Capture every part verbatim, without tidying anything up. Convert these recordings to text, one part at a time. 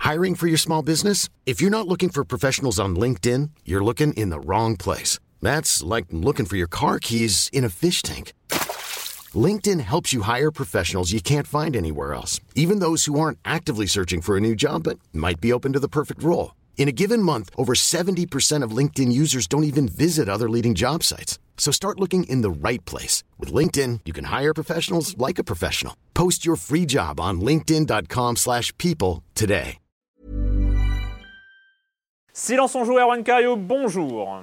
Hiring for your small business? If you're not looking for professionals on LinkedIn, you're looking in the wrong place. That's like looking for your car keys in a fish tank. LinkedIn helps you hire professionals you can't find anywhere else, even those who aren't actively searching for a new job but might be open to the perfect role. In a given month, over seventy percent of LinkedIn users don't even visit other leading job sites. So start looking in the right place. With LinkedIn, you can hire professionals like a professional. Post your free job on linkedin.com slash people today. Silence on joue, Erwan Cario, bonjour.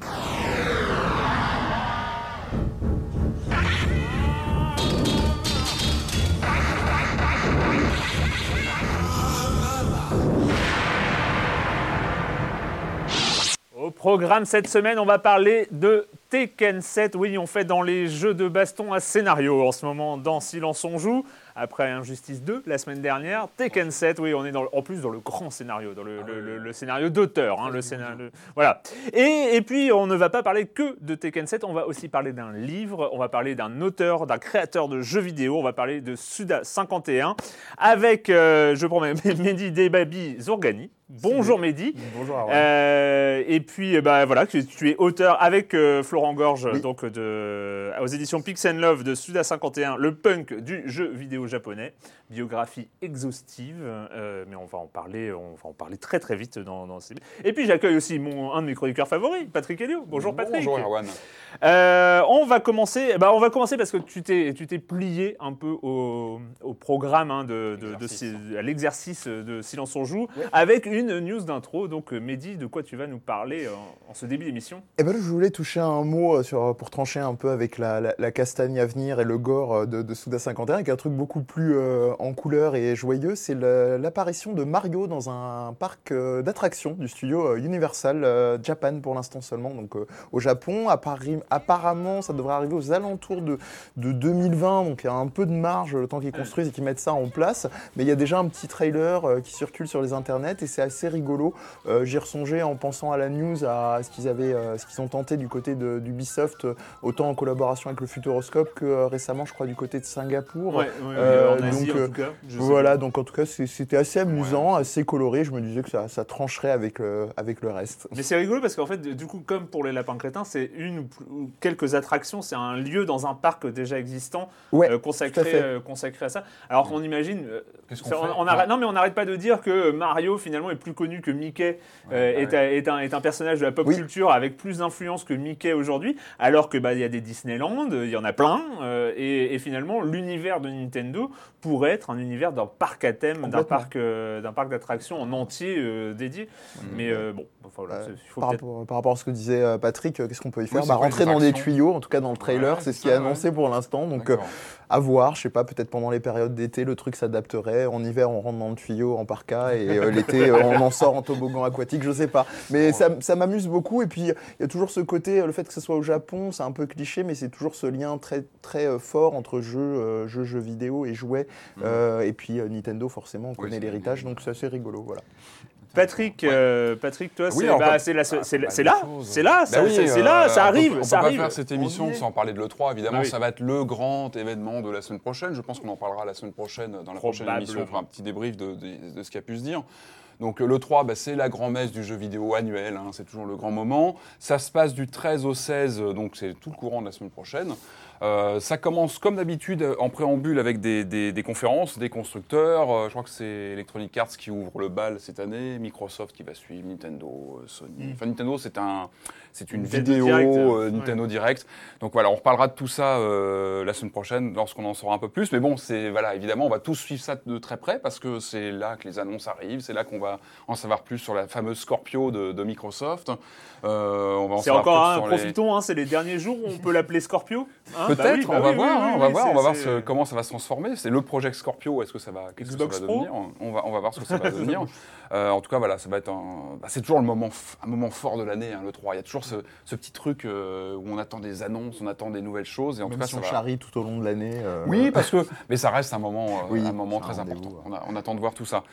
Au programme cette semaine, on va parler de Tekken sept. Oui, on fait dans les jeux de baston à scénario en ce moment dans Silence on joue. Après Injustice deux la semaine dernière, Tekken sept, oui, on est dans le, en plus dans le grand scénario, dans le, ah, le, le, le scénario d'auteur. Hein, le scénario, voilà. Et, et puis, on ne va pas parler que de Tekken sept, on va aussi parler d'un livre, on va parler d'un auteur, d'un créateur de jeux vidéo, on va parler de Suda cinquante et un avec, euh, je promets, Mehdi Debabi Zourgani. Bonjour Mehdi. Bonjour Arwan. Euh, et puis, bah, voilà, tu, tu es auteur avec euh, Florent Gorge, oui. donc de, aux éditions Pix and Love de Suda cinquante et un, le punk du jeu vidéo japonais, biographie exhaustive, euh, mais on va en parler, on va en parler très très vite dans, dans ces... Et puis j'accueille aussi mon, un de mes chroniqueurs favoris, Patrick Helio. Bonjour Patrick. Bonjour Erwan. Euh, on va commencer, bah on va commencer parce que tu t'es, tu t'es plié un peu au, au programme hein, de, de, de, de, à l'exercice de Silence on joue, oui. Avec une news d'intro. Donc Mehdi, de quoi tu vas nous parler en, en ce début d'émission? Eh ben, je voulais toucher un mot sur, pour trancher un peu avec la, la, la castagne à venir et le gore de, de Suda cinquante et un, avec un truc beaucoup plus euh, en couleur et joyeux, c'est le, l'apparition de Mario dans un parc euh, d'attractions du studio euh, Universal euh, Japan pour l'instant seulement, donc euh, au Japon. À Paris, apparemment, ça devrait arriver aux alentours de, de deux mille vingt, donc il y a un peu de marge le temps qu'ils construisent et qu'ils mettent ça en place. Mais il y a déjà un petit trailer euh, qui circule sur les internets et c'est assez rigolo. Euh, j'y ressongé en pensant à la news, à ce qu'ils avaient, euh, ce qu'ils ont tenté du côté de, d'Ubisoft, euh, autant en collaboration avec le Futuroscope que euh, récemment, je crois, du côté de Singapour. Ouais, ouais, euh, en Asie, donc, en tout cas. Voilà, donc en tout cas, c'est, c'était assez amusant, ouais. assez coloré. Je me disais que ça, ça trancherait avec le, avec le reste. Mais c'est rigolo parce qu'en fait, du coup, comme pour les lapins crétins, c'est une ou quelques attractions, c'est un lieu dans un parc déjà existant ouais, euh, consacré, euh, consacré à ça. Alors qu'on imagine, euh, ça, on, on arrête, non mais on n'arrête pas de dire que Mario finalement est plus connu que Mickey, euh, ouais, est, ouais. est, un, est un personnage de la pop oui. culture avec plus d'influence que Mickey aujourd'hui, alors que bah il y a des Disneyland, il y en a plein, euh, et, et finalement l'univers de Nintendo pourrait être un univers d'un parc à thème, d'un parc, euh, d'un parc d'attractions en entier euh, dédié. Mmh. Mais euh, bon, enfin, voilà, euh, il faut par, peut-être... rapport, par rapport à ce que disait euh, Patrick, euh, qu'est-ce qu'on peut y faire? Oui, bah, Rentrer dans des tuyaux, en tout cas dans le trailer, ouais, c'est ce qui est annoncé ouais. pour l'instant. Donc euh, à voir, je sais pas, peut-être pendant les périodes d'été, le truc s'adapterait. En hiver, on rentre dans le tuyau en parka et euh, l'été, euh, on en sort en toboggan aquatique, je sais pas. Mais ça, ça m'amuse beaucoup. Et puis il y a toujours ce côté, le fait que ce soit au Japon, c'est un peu cliché, mais c'est toujours ce lien très très euh, fort entre jeux, euh, jeux, jeux vidéo et jouets. Mmh. Euh, et puis euh, Nintendo, forcément, on oui, connaît l'héritage, donc c'est assez rigolo, voilà. Patrick, ouais. euh, Patrick, toi, oui, c'est, bah, peut... c'est, la, c'est, ah, c'est, bah, c'est là, c'est là, bah ça, oui, c'est, c'est euh, là, ça arrive, on peut, ça on peut arrive. pas faire cette émission sans parler de l'E trois, évidemment, ah, oui. ça va être le grand événement de la semaine prochaine. Je pense qu'on en parlera la semaine prochaine, dans la prochaine émission, on fera un petit débrief de, de, de ce qui a pu se dire. Donc l'E trois, bah, c'est la grand-messe du jeu vidéo annuel, hein, c'est toujours le grand moment. Ça se passe du treize au seize, donc c'est tout le courant de la semaine prochaine. Euh, ça commence comme d'habitude en préambule avec des, des, des conférences, des constructeurs. Euh, je crois que c'est Electronic Arts qui ouvre le bal cette année, Microsoft qui va suivre, Nintendo, Sony. Mm. Enfin Nintendo, c'est un, c'est une Nintendo vidéo direct, euh, Nintendo ouais. Direct. Donc voilà, on reparlera de tout ça euh, la semaine prochaine lorsqu'on en saura un peu plus. Mais bon, c'est voilà, évidemment, on va tous suivre ça de très près parce que c'est là que les annonces arrivent, c'est là qu'on va en savoir plus sur la fameuse Scorpio de, de Microsoft. Euh, on va en c'est encore un, profitons, les... hein, c'est les derniers jours où on peut l'appeler Scorpio. Hein, Peut-être, bah oui, on, bah va oui, voir, oui, hein, oui, on va oui, voir, c'est, on va voir c'est... ce, comment ça va se transformer. C'est le Project Scorpio, est-ce que ça va, qu'est-ce que ça va devenir? on va, on va voir ce que ça va devenir. Euh, en tout cas, voilà, ça va être un, bah, c'est toujours le moment, un moment fort de l'année, hein, le trois. Il y a toujours ce, ce petit truc euh, où on attend des annonces, on attend des nouvelles choses. Et en Même tout cas, si ça on va... charrie tout au long de l'année. Euh... Oui, parce que, mais ça reste un moment, euh, oui, un moment très un important. Ouais. On, a, on attend de voir tout ça.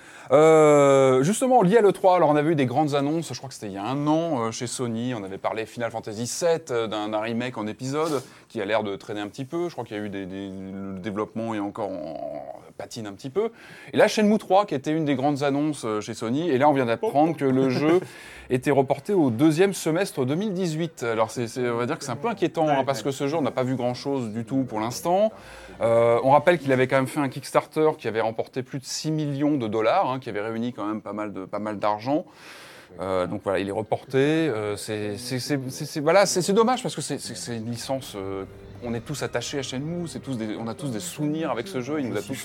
Euh, justement, lié à l'E trois, alors on avait eu des grandes annonces. Je crois que c'était il y a un an euh, chez Sony. On avait parlé Final Fantasy sept, euh, d'un, d'un remake en épisode qui a l'air de traîner un petit peu. Je crois qu'il y a eu des, des, le développement est encore en, en patine un petit peu. Et là, Shenmue trois, qui était une des grandes annonces chez Sony, et là, on vient d'apprendre que le jeu était reporté au deuxième semestre deux mille dix-huit. Alors, c'est, c'est, on va dire que c'est un peu inquiétant, hein, parce que ce jeu, on n'a pas vu grand-chose du tout pour l'instant. Euh, on rappelle qu'il avait quand même fait un Kickstarter qui avait remporté plus de six millions de dollars, hein, qui avait réuni quand même pas mal, de, pas mal d'argent. Euh, donc voilà, il est reporté. Euh, c'est, c'est, c'est, c'est, c'est, voilà, c'est, c'est dommage parce que c'est, c'est, c'est une licence. Euh, on est tous attachés à Shenmue. C'est tous des, on a tous des souvenirs avec ce jeu. Il nous a tous.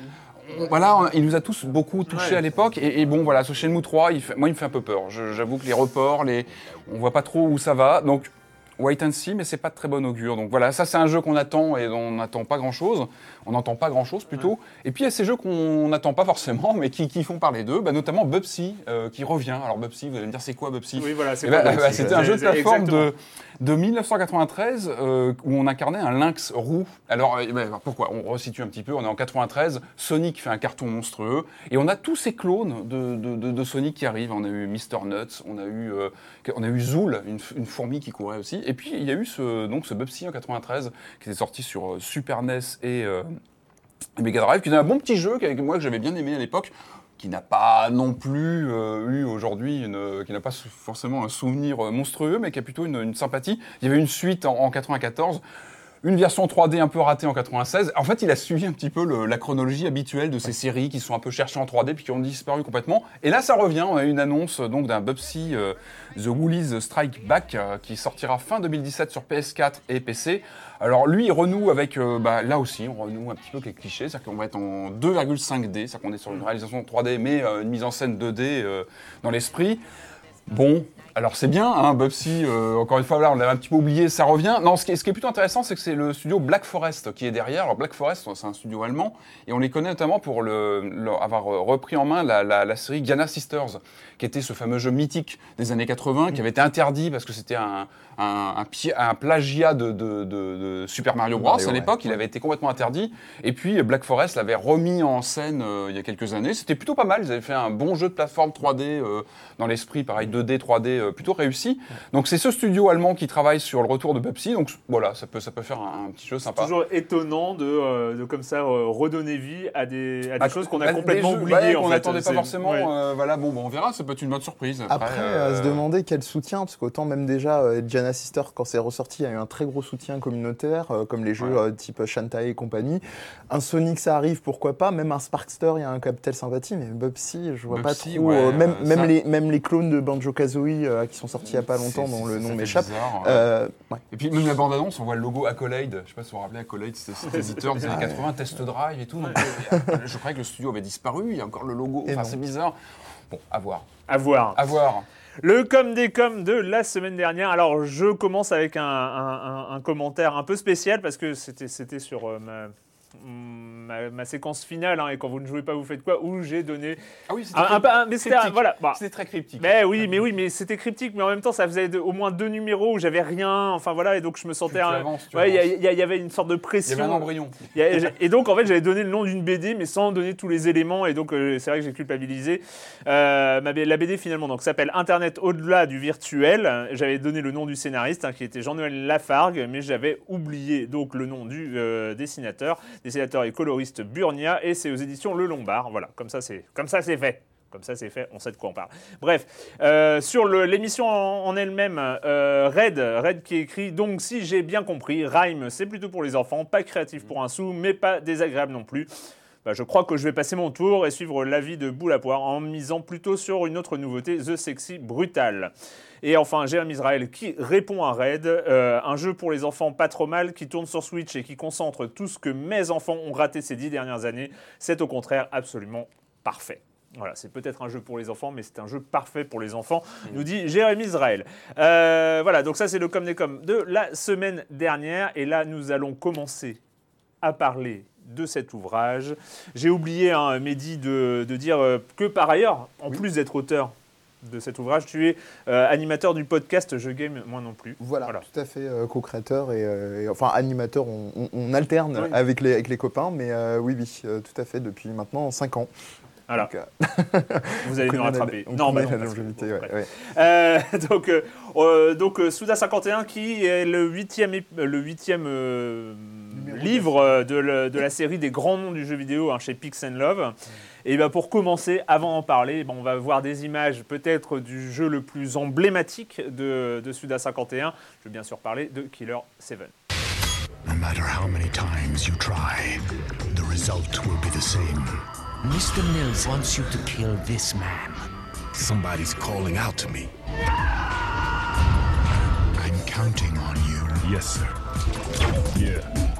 On, voilà, on, il nous a tous beaucoup touchés ouais. à l'époque. Et, et bon, voilà, ce Shenmue trois, il fait, moi, il me fait un peu peur. Je, j'avoue que les reports, les, on voit pas trop où ça va. Donc wait and see, mais c'est pas de très bon augure. Donc voilà, ça c'est un jeu qu'on attend et dont on n'attend pas grand-chose. On n'entend pas grand-chose plutôt. Ouais. Et puis il y a ces jeux qu'on n'attend pas forcément, mais qui, qui font parler d'eux, bah, notamment Bubsy euh, qui revient. Alors Bubsy, vous allez me dire c'est quoi Bubsy ? Oui, voilà, c'est et quoi bah, Bubsy ? bah, C'était un jeu de plateforme de, de dix-neuf cent quatre-vingt-treize euh, où on incarnait un lynx roux. Alors euh, bah, pourquoi ? On resitue un petit peu, on est en quatre-vingt-treize, Sonic fait un carton monstrueux et on a tous ces clones de, de, de, de Sonic qui arrivent. On a eu mister Nuts, on a eu, euh, on a eu Zool, une, une fourmi qui courait aussi. Et puis il y a eu ce, donc, ce Bubsy en quatre-vingt-treize qui était sorti sur euh, Super N E S et... Euh, Mega Drive, qui est un bon petit jeu avec moi que j'avais bien aimé à l'époque, qui n'a pas non plus euh, eu aujourd'hui, une, qui n'a pas forcément un souvenir monstrueux, mais qui a plutôt une, une sympathie. Il y avait une suite en, en quatre-vingt-quatorze, une version trois D un peu ratée en quatre-vingt-seize. En fait, il a suivi un petit peu le, la chronologie habituelle de ces séries qui sont un peu cherchées en trois D puis qui ont disparu complètement. Et là, ça revient. On a eu une annonce donc d'un Bubsy euh, The Woolies Strike Back euh, qui sortira fin deux mille dix-sept sur P S quatre et P C. Alors lui, il renoue avec, euh, bah, là aussi, on renoue un petit peu avec les clichés, c'est-à-dire qu'on va être en deux virgule cinq D, c'est-à-dire qu'on est sur une réalisation trois D, mais euh, une mise en scène deux D euh, dans l'esprit. Bon, alors c'est bien, hein, Bubsy, euh, encore une fois, là, on l'avait un petit peu oublié, ça revient. Non, ce qui est, ce qui est plutôt intéressant, c'est que c'est le studio Black Forest qui est derrière. Alors Black Forest, c'est un studio allemand, et on les connaît notamment pour le, le, avoir repris en main la, la, la série Giana Sisters, qui était ce fameux jeu mythique des années quatre-vingts, qui avait été interdit parce que c'était un, un, un, pi- un plagiat de, de, de, de Super Mario Bros. Mario, à l'époque, ouais. Il avait été complètement interdit. Et puis Black Forest l'avait remis en scène euh, il y a quelques années. C'était plutôt pas mal. Ils avaient fait un bon jeu de plateforme trois D euh, dans l'esprit, pareil deux D, trois D, euh, plutôt réussi. Donc c'est ce studio allemand qui travaille sur le retour de Bubsy. Donc voilà, ça peut, ça peut faire un, un petit jeu sympa. C'est toujours étonnant de, euh, de comme ça euh, redonner vie à des, à des à, choses qu'on a à complètement jeux, oubliées. Ouais, en qu'on fait. n'attendait pas c'est... forcément. Ouais. Euh, voilà, bon, bon, on verra. Ça peut être une bonne surprise. Après, Après euh... à se demander quel soutien, parce qu'autant même déjà euh, Giana Sister, quand c'est ressorti, il y a eu un très gros soutien communautaire, euh, comme les jeux ouais. euh, type Shantae et compagnie. Un Sonic, ça arrive, pourquoi pas. Même un Sparkster, il y a un capital sympathie, mais Bubsy, je vois Bubsy, pas trop. Ouais, euh, même, euh, même, ça... les, même les clones de Banjo-Kazooie euh, qui sont sortis il y a pas longtemps, dont le nom m'échappe. Bizarre, ouais. Euh, ouais. Et puis même la bande-annonce, on voit le logo Accolade. Je sais pas si vous vous rappelez, Accolade, c'était cet éditeur des années quatre-vingts, Test Drive et tout. Donc, euh, je croyais que le studio avait disparu. Il y a encore le logo. Enfin, c'est bizarre. Bon, à voir. À voir. À voir. Le com des coms de la semaine dernière. Alors, je commence avec un, un, un, un commentaire un peu spécial parce que c'était, c'était sur euh, ma, ma, ma séquence finale, hein, et quand vous ne jouez pas, vous faites quoi, où j'ai donné ah oui, c'était un, un, un, mais c'était, un, voilà, bah, c'était très cryptique. Mais oui, mais oui, mais c'était cryptique, mais en même temps, ça faisait de, au moins deux numéros où j'avais rien, enfin voilà, et donc je me sentais, il ouais, y, y, y avait une sorte de pression. Il y avait un embryon. Y a, et donc en fait, j'avais donné le nom d'une B D, mais sans donner tous les éléments, et donc euh, c'est vrai que j'ai culpabilisé. Euh, ma, la B D finalement, donc s'appelle Internet au-delà du virtuel. J'avais donné le nom du scénariste, hein, qui était Jean-Noël Lafargue, mais j'avais oublié donc le nom du euh, dessinateur, dessinateur et coloriste Burnia, et c'est aux éditions Le Lombard. Voilà, comme ça c'est, comme ça c'est fait. Comme ça, c'est fait, on sait de quoi on parle. Bref, euh, sur le, l'émission en, en elle-même, euh, Red, Red qui écrit « Donc, si j'ai bien compris, Rime, c'est plutôt pour les enfants, pas créatif pour un sou, mais pas désagréable non plus. Bah, je crois que je vais passer mon tour et suivre l'avis de Boule à Poire en misant plutôt sur une autre nouveauté, The Sexy Brutal. » Et enfin, Jérémy Israël qui répond à Red, euh, un jeu pour les enfants pas trop mal, qui tourne sur Switch et qui concentre tout ce que mes enfants ont raté ces dix dernières années. C'est au contraire absolument parfait. Voilà, c'est peut-être un jeu pour les enfants, mais c'est un jeu parfait pour les enfants, mmh. nous dit Jérémy Israël. Euh, voilà, donc ça c'est le com des com de la semaine dernière. Et là, nous allons commencer à parler de cet ouvrage. J'ai oublié, hein, Mehdi, de, de dire que par ailleurs, en oui. plus d'être auteur de cet ouvrage, tu es euh, animateur du podcast Je Game, moi non plus. Voilà, voilà. Tout à fait, euh, co-créateur et, euh, et enfin animateur, on, on, on alterne oui. avec, les, avec les copains, mais euh, oui, oui, euh, tout à fait, depuis maintenant cinq ans. Voilà. Donc, euh... Vous allez nous rattraper. On non, bah non, non, la longévité, ouais, ouais. Euh, donc, euh, donc Suda cinquante et un qui est le huitième, le huitième euh, livre de, le, de la série des grands noms du jeu vidéo hein, chez Pix and Love. Mmh. Et ben pour commencer, avant d'en parler, ben on va voir des images peut-être du jeu le plus emblématique de, de Suda cinquante et un. Je veux bien sûr parler de Killer sept. No matter how many times you try, the result will be the same. Mister Mills wants you to kill this man. Somebody's calling out to me. I'm counting on you. Yes, sir. Yeah.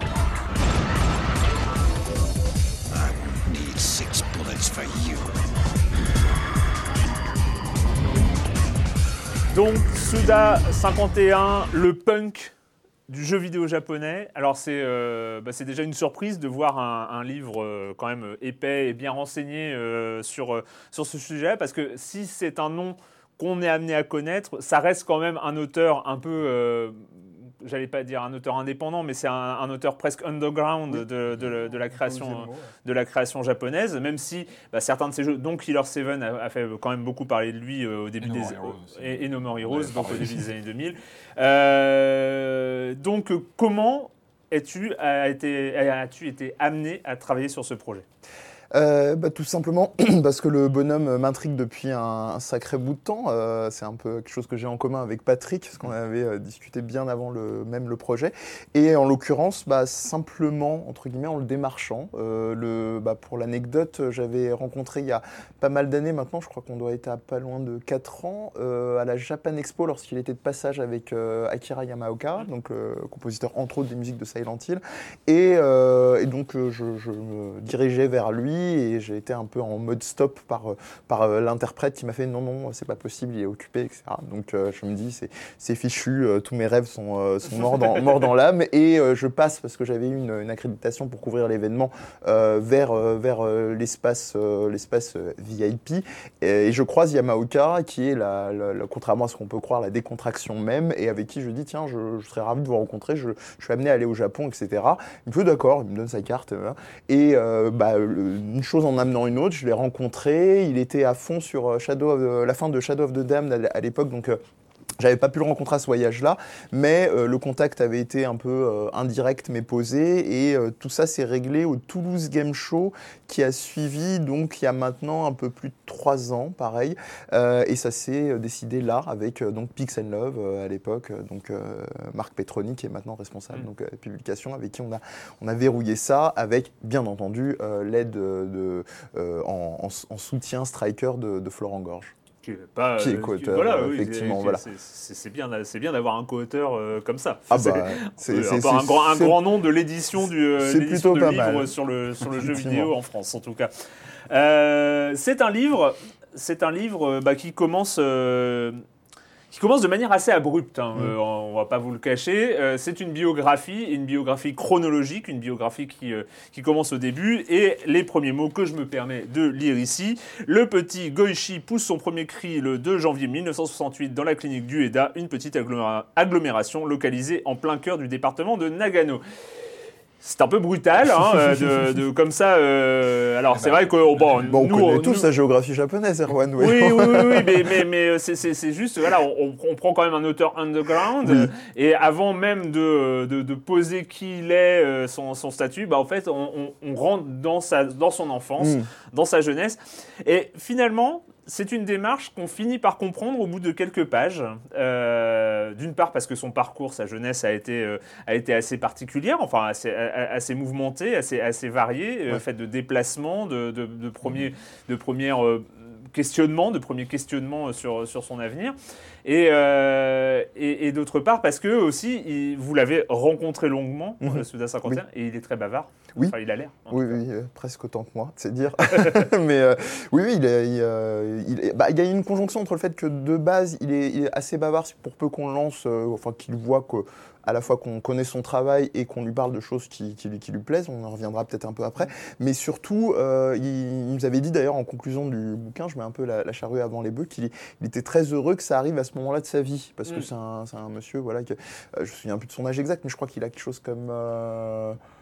I need six bullets for you. Donc, Suda cinquante et un, le punk du jeu vidéo japonais. Alors, c'est, euh, bah, c'est déjà une surprise de voir un, un livre euh, quand même épais et bien renseigné euh, sur, euh, sur ce sujet, parce que si c'est un nom qu'on est amené à connaître, ça reste quand même un auteur un peu... Euh, j'allais pas dire un auteur indépendant, mais c'est un, un auteur presque underground oui. de, de, de, la création, mot, ouais. de la création japonaise, même si bah, certains de ses jeux, dont Killer sept a, a fait quand même beaucoup parler de lui euh, au début des... Et, et No More Heroes, donc au début des années deux mille. Euh, donc comment es-tu, as été, as-tu été amené à travailler sur ce projet ? Euh, bah, tout simplement parce que le bonhomme m'intrigue depuis un, un sacré bout de temps. Euh, c'est un peu quelque chose que j'ai en commun avec Patrick, parce qu'on avait euh, discuté bien avant le, même le projet. Et en l'occurrence, bah, simplement, entre guillemets, en le démarchant. Euh, le, bah, pour l'anecdote, j'avais rencontré il y a pas mal d'années maintenant, je crois qu'on doit être à pas loin de quatre ans, euh, à la Japan Expo, lorsqu'il était de passage avec euh, Akira Yamaoka, donc euh, compositeur entre autres des musiques de Silent Hill. Et, euh, et donc, euh, je, je me dirigeais vers lui. Et j'ai été un peu en mode stop par, par euh, l'interprète qui m'a fait non, non, c'est pas possible, il est occupé, et cetera. Donc euh, je me dis, c'est, c'est fichu, euh, tous mes rêves sont, euh, sont morts, dans, morts dans l'âme. Et euh, je passe, parce que j'avais eu une, une accréditation pour couvrir l'événement, euh, vers, euh, vers euh, l'espace, euh, l'espace euh, V I P. Et, et je croise Yamaoka, qui est, la, la, la, contrairement à ce qu'on peut croire, la décontraction même, et avec qui je dis, tiens, je, je serais ravi de vous rencontrer, je, je suis amené à aller au Japon, et cetera. Il me fait d'accord, il me donne sa carte. Euh, et euh, bah, le, une chose en amenant une autre, je l'ai rencontré, il était à fond sur Shadow of the, la fin de Shadow of the Damned à l'époque, donc euh, j'avais pas pu le rencontrer à ce voyage-là, mais euh, le contact avait été un peu euh, indirect mais posé, et euh, tout ça s'est réglé au Toulouse Game Show qui a suivi donc il y a maintenant un peu plus de trois ans, pareil, euh, et ça s'est décidé là avec euh, donc Pix and Love euh, à l'époque, donc euh, Marc Petroni qui est maintenant responsable mmh. donc euh, publication, avec qui on a on a verrouillé ça avec bien entendu euh, l'aide de, de euh, en, en, en soutien striker de, de Florent Gorge. Qui est, pas, qui est co-auteur, voilà, effectivement. Oui, voilà. c'est, c'est, c'est, bien, c'est bien d'avoir un co-auteur euh, comme ça. Ah c'est, bah, c'est, c'est, c'est un, grand, un grand nom de l'édition du euh, c'est l'édition plutôt de pas livre mal. sur le, sur le jeu vidéo en France, en tout cas. Euh, c'est un livre, c'est un livre bah, qui commence... Euh, qui commence de manière assez abrupte, hein. mmh. euh, on ne va pas vous le cacher. Euh, c'est une biographie, une biographie chronologique, une biographie qui, euh, qui commence au début. Et les premiers mots que je me permets de lire ici. Le petit Goichi pousse son premier cri le deux janvier mille neuf cent soixante-huit dans la clinique d'Ueda, une petite aggloméra- agglomération localisée en plein cœur du département de Nagano. C'est un peu brutal, hein, de, de, comme ça. Euh, alors, c'est vrai que bon, bon, on nous, connaît nous, tous la géographie japonaise, Erwan. Oui, oui, oui, oui, mais, mais, mais c'est, c'est, c'est juste, voilà, on, on prend quand même un auteur underground, oui. Et avant même de, de, de poser qui il est, son, son statut, bah, en fait, on, on, on rentre dans, sa, dans son enfance, mm. dans sa jeunesse, et finalement. C'est une démarche qu'on finit par comprendre au bout de quelques pages. Euh, d'une part parce que son parcours, sa jeunesse a été, euh, a été assez particulière, enfin assez, assez mouvementée, assez, assez variée, ouais. euh, faite de déplacements, de, de, de premiers, mmh. de premières euh, questionnements, de premiers questionnements sur, sur son avenir. Et, euh, et, et d'autre part parce que aussi, il, vous l'avez rencontré longuement, mmh. euh, Suda cinquante et un, oui. Et il est très bavard. Oui. Enfin, il a l'air. Oui, oui, euh, presque autant que moi, c'est dire. Mais euh, oui, oui, il, est, il, euh, il, est, bah, il y a une conjonction entre le fait que de base, il est, il est assez bavard pour peu qu'on lance, euh, enfin qu'il voit que, à la fois qu'on connaît son travail et qu'on lui parle de choses qui, qui, qui lui plaisent. On en reviendra peut-être un peu après. Mais surtout, euh, il, il nous avait dit d'ailleurs en conclusion du bouquin, je mets un peu la, la charrue avant les bœufs, qu'il il était très heureux que ça arrive à ce moment-là de sa vie. Parce mmh. que c'est un, c'est un monsieur, voilà, que, euh, je me souviens plus de son âge exact, mais je crois qu'il a quelque chose comme... Euh,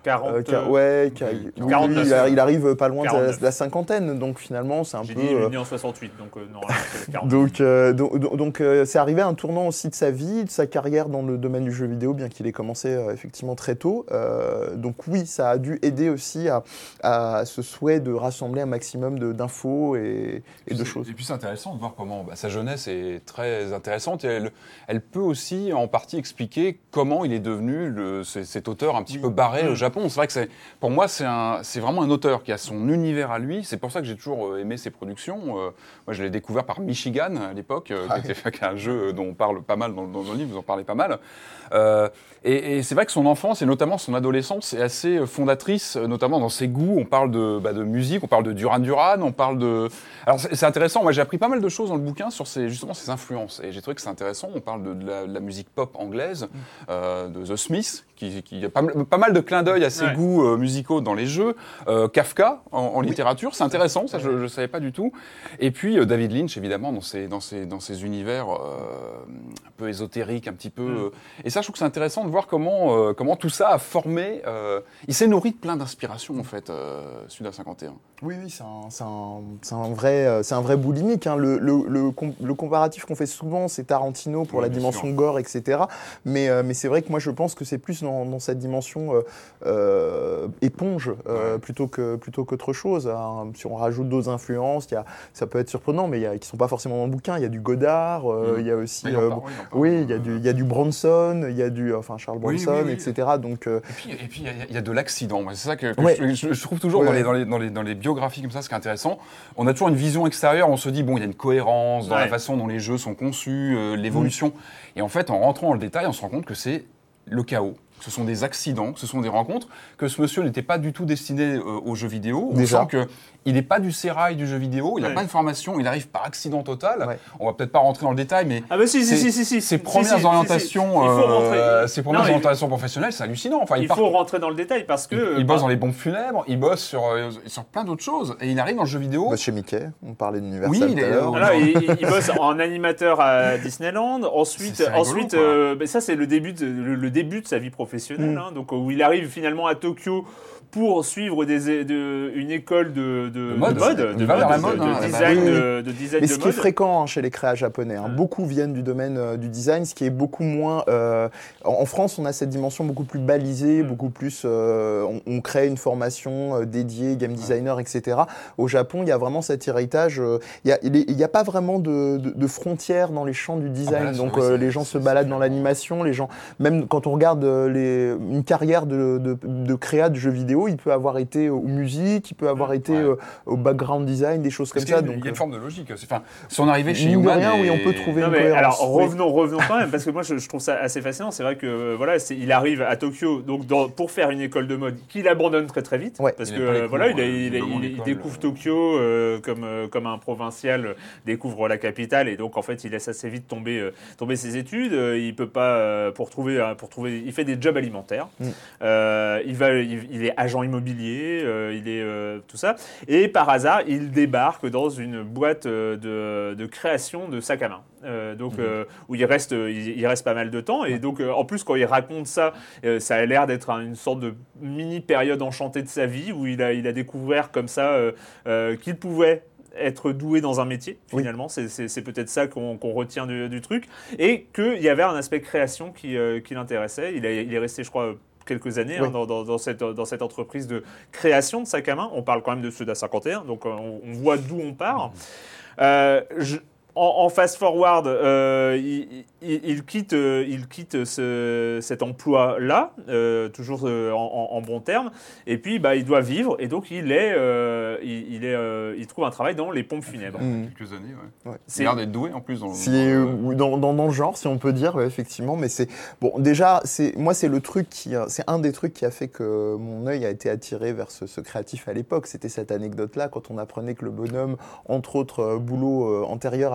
quarante, euh, car, ouais, car, oui, quarante-neuf, il, il arrive pas loin quarante-neuf. de la, la cinquantaine, donc finalement c'est un J'ai peu. dit, il est euh, né en soixante-huit, donc euh, non, c'est quarante. donc, euh, donc, donc euh, c'est arrivé à un tournant aussi de sa vie, de sa carrière dans le domaine du jeu vidéo, bien qu'il ait commencé euh, effectivement très tôt. Euh, donc oui, ça a dû aider aussi à, à ce souhait de rassembler un maximum de, d'infos et, et de choses. Et puis c'est intéressant de voir comment bah, sa jeunesse est très intéressante et elle, elle peut aussi en partie expliquer comment il est devenu le, cet auteur un petit oui. peu barré mmh. au Japon. C'est vrai que c'est, pour moi c'est, un, c'est vraiment un auteur qui a son univers à lui. C'est pour ça que j'ai toujours aimé ses productions. Euh, moi je l'ai découvert par Michigan à l'époque, euh, ah, qui était oui. un jeu dont on parle pas mal dans, dans le livre, vous en parlez pas mal. Euh, et, et c'est vrai que son enfance et notamment son adolescence est assez fondatrice, notamment dans ses goûts. On parle de, bah, de musique, on parle de Duran Duran, on parle de... Alors c'est, c'est intéressant, moi j'ai appris pas mal de choses dans le bouquin sur ses, justement ses influences. Et j'ai trouvé que c'est intéressant, on parle de, de, la, de la musique pop anglaise, euh, de The Smiths, qui, qui a pas, pas mal de clins d'œil à ses ouais. goûts euh, musicaux dans les jeux. Euh, Kafka en, en oui. littérature, c'est intéressant, ça je ne savais pas du tout. Et puis euh, David Lynch, évidemment, dans ses, dans ses, dans ses univers euh, un peu ésotériques, un petit peu... Mm. Euh, et ça, je trouve que c'est intéressant de voir comment, euh, comment tout ça a formé... Euh, il s'est nourri de plein d'inspirations, en fait, euh, Suda cinquante et un. Oui, oui, c'est un, c'est un, c'est un, vrai, euh, c'est un vrai boulimique. Hein. Le, le, le, le comparatif qu'on fait souvent, c'est Tarantino pour oui, la dimension sûr. gore, et cetera. Mais, euh, mais c'est vrai que moi, je pense que c'est plus dans, dans cette dimension euh, euh, éponge euh, ouais. plutôt, que, plutôt qu'autre chose. Hein. Si on rajoute d'autres influences, y a, ça peut être surprenant, mais y a, qui ne sont pas forcément dans le bouquin. Il y a du Godard, euh, il mmh. y a aussi... Euh, parle, oui, il y, a du, il y a du Bronson, il y a du... Enfin, Charles Bronson, oui, oui, oui. et cetera. Donc, euh, et puis, et puis il y, y a de l'accident. C'est ça que, que ouais. je, je, je trouve toujours ouais. dans, les, dans, les, dans, les, dans les biographies comme ça, ce qui est intéressant. On a toujours une vision extérieure, on se dit, bon, il y a une cohérence dans ouais. la façon dont les jeux sont conçus, euh, l'évolution. Mmh. Et en fait, en rentrant dans le détail, on se rend compte que c'est le chaos. Ce sont des accidents, ce sont des rencontres, que ce monsieur n'était pas du tout destiné euh, aux jeux vidéo. On Déjà. sent qu'il n'est pas du sérail du jeu vidéo, il n'a ouais. pas de formation, il arrive par accident total. Ouais. On va peut-être pas rentrer dans le détail, mais ah bah si, si, si, si, si, ses si, premières si, orientations, si, si. Euh, ses premières non, orientations il... professionnelles, c'est hallucinant. Enfin, il, il faut part... rentrer dans le détail parce que... Il, il bosse bah... dans les pompes funèbres, il bosse sur, euh, sur plein d'autres choses, et il arrive dans le jeu vidéo... Bah chez Mickey, on parlait d'Universal oui, tout à l'heure. Alors, il, il bosse en animateur à Disneyland, ensuite, c'est, c'est ensuite rigolo, euh, bah, ça c'est le début, de, le, le début de sa vie professionnelle, mm. hein, donc où il arrive finalement à Tokyo pour suivre des, de, une école de, de, de mode, de, mode, de, mode, la mode, de, hein, de design, oui, oui. de, de design Mais de ce mode. qui est fréquent hein, chez les créas japonais, hein. ouais. beaucoup viennent du domaine euh, du design, ce qui est beaucoup moins... Euh, en France, on a cette dimension beaucoup plus balisée, ouais. beaucoup plus... Euh, on, on crée une formation euh, dédiée, game designer, ouais. et cetera. Au Japon, il y a vraiment cet héritage. Euh, il n'y a, a pas vraiment de, de, de frontières dans les champs du design. Ah bah, Donc, oui, euh, les gens se baladent dans l'animation, les gens... Même quand on regarde euh, les, une carrière de, de, de créa de jeux vidéo, il peut avoir été aux musiques, il peut avoir ouais. été euh, au background design, des choses Parce comme ça. Il y a, donc, il y a une forme de logique. Enfin, si on arrivait chez Human, rien, et... oui, on peut trouver non, une mais cohérence. Alors revenons, oui. revenons quand même, parce que moi je, je trouve ça assez fascinant. C'est vrai que euh, voilà, c'est, il arrive à Tokyo donc dans, pour faire une école de mode qu'il abandonne très très vite, ouais. parce il que euh, voilà, il, a, il, a, il, il découvre Tokyo euh, comme euh, comme un provincial découvre la capitale et donc en fait il laisse assez vite tomber euh, tomber ses études. Euh, il peut pas euh, pour trouver euh, pour trouver, il fait des jobs alimentaires. Mm. Euh, il va, il, il est agent immobilier. Euh, il est euh, tout ça et par hasard il débarque dans une boîte de, de création de sacs à main euh, donc mmh. euh, où il reste il, il reste pas mal de temps et donc euh, en plus quand il raconte ça euh, ça a l'air d'être une sorte de mini période enchantée de sa vie où il a il a découvert comme ça euh, euh, qu'il pouvait être doué dans un métier, finalement, oui. c'est, c'est, c'est peut-être ça qu'on, qu'on retient du, du truc, et qu'il y avait un aspect création qui, euh, qui l'intéressait. Il, a, il est resté, je crois, quelques années oui. hein, dans, dans, dans, cette, dans cette entreprise de création de sacs à main. On parle quand même de Suda cinquante et un, donc on, on voit d'où on part. Mmh. Euh, je, en, en fast-forward, euh, il, il, il quitte, il quitte ce, cet emploi-là, euh, toujours euh, en, en bon terme, et puis bah, il doit vivre, et donc il, est, euh, il, il, est, euh, il trouve un travail dans les pompes funèbres. Mmh. Quelques années, ouais. ouais. C'est... Il a l'air d'être doué en plus. Dans le, si, dans, dans, dans, dans le genre, si on peut dire, ouais, effectivement, mais c'est... Bon, déjà, c'est, moi, c'est le truc qui... C'est un des trucs qui a fait que mon œil a été attiré vers ce, ce créatif à l'époque. C'était cette anecdote-là, quand on apprenait que le bonhomme, entre autres euh, boulots euh, antérieurs,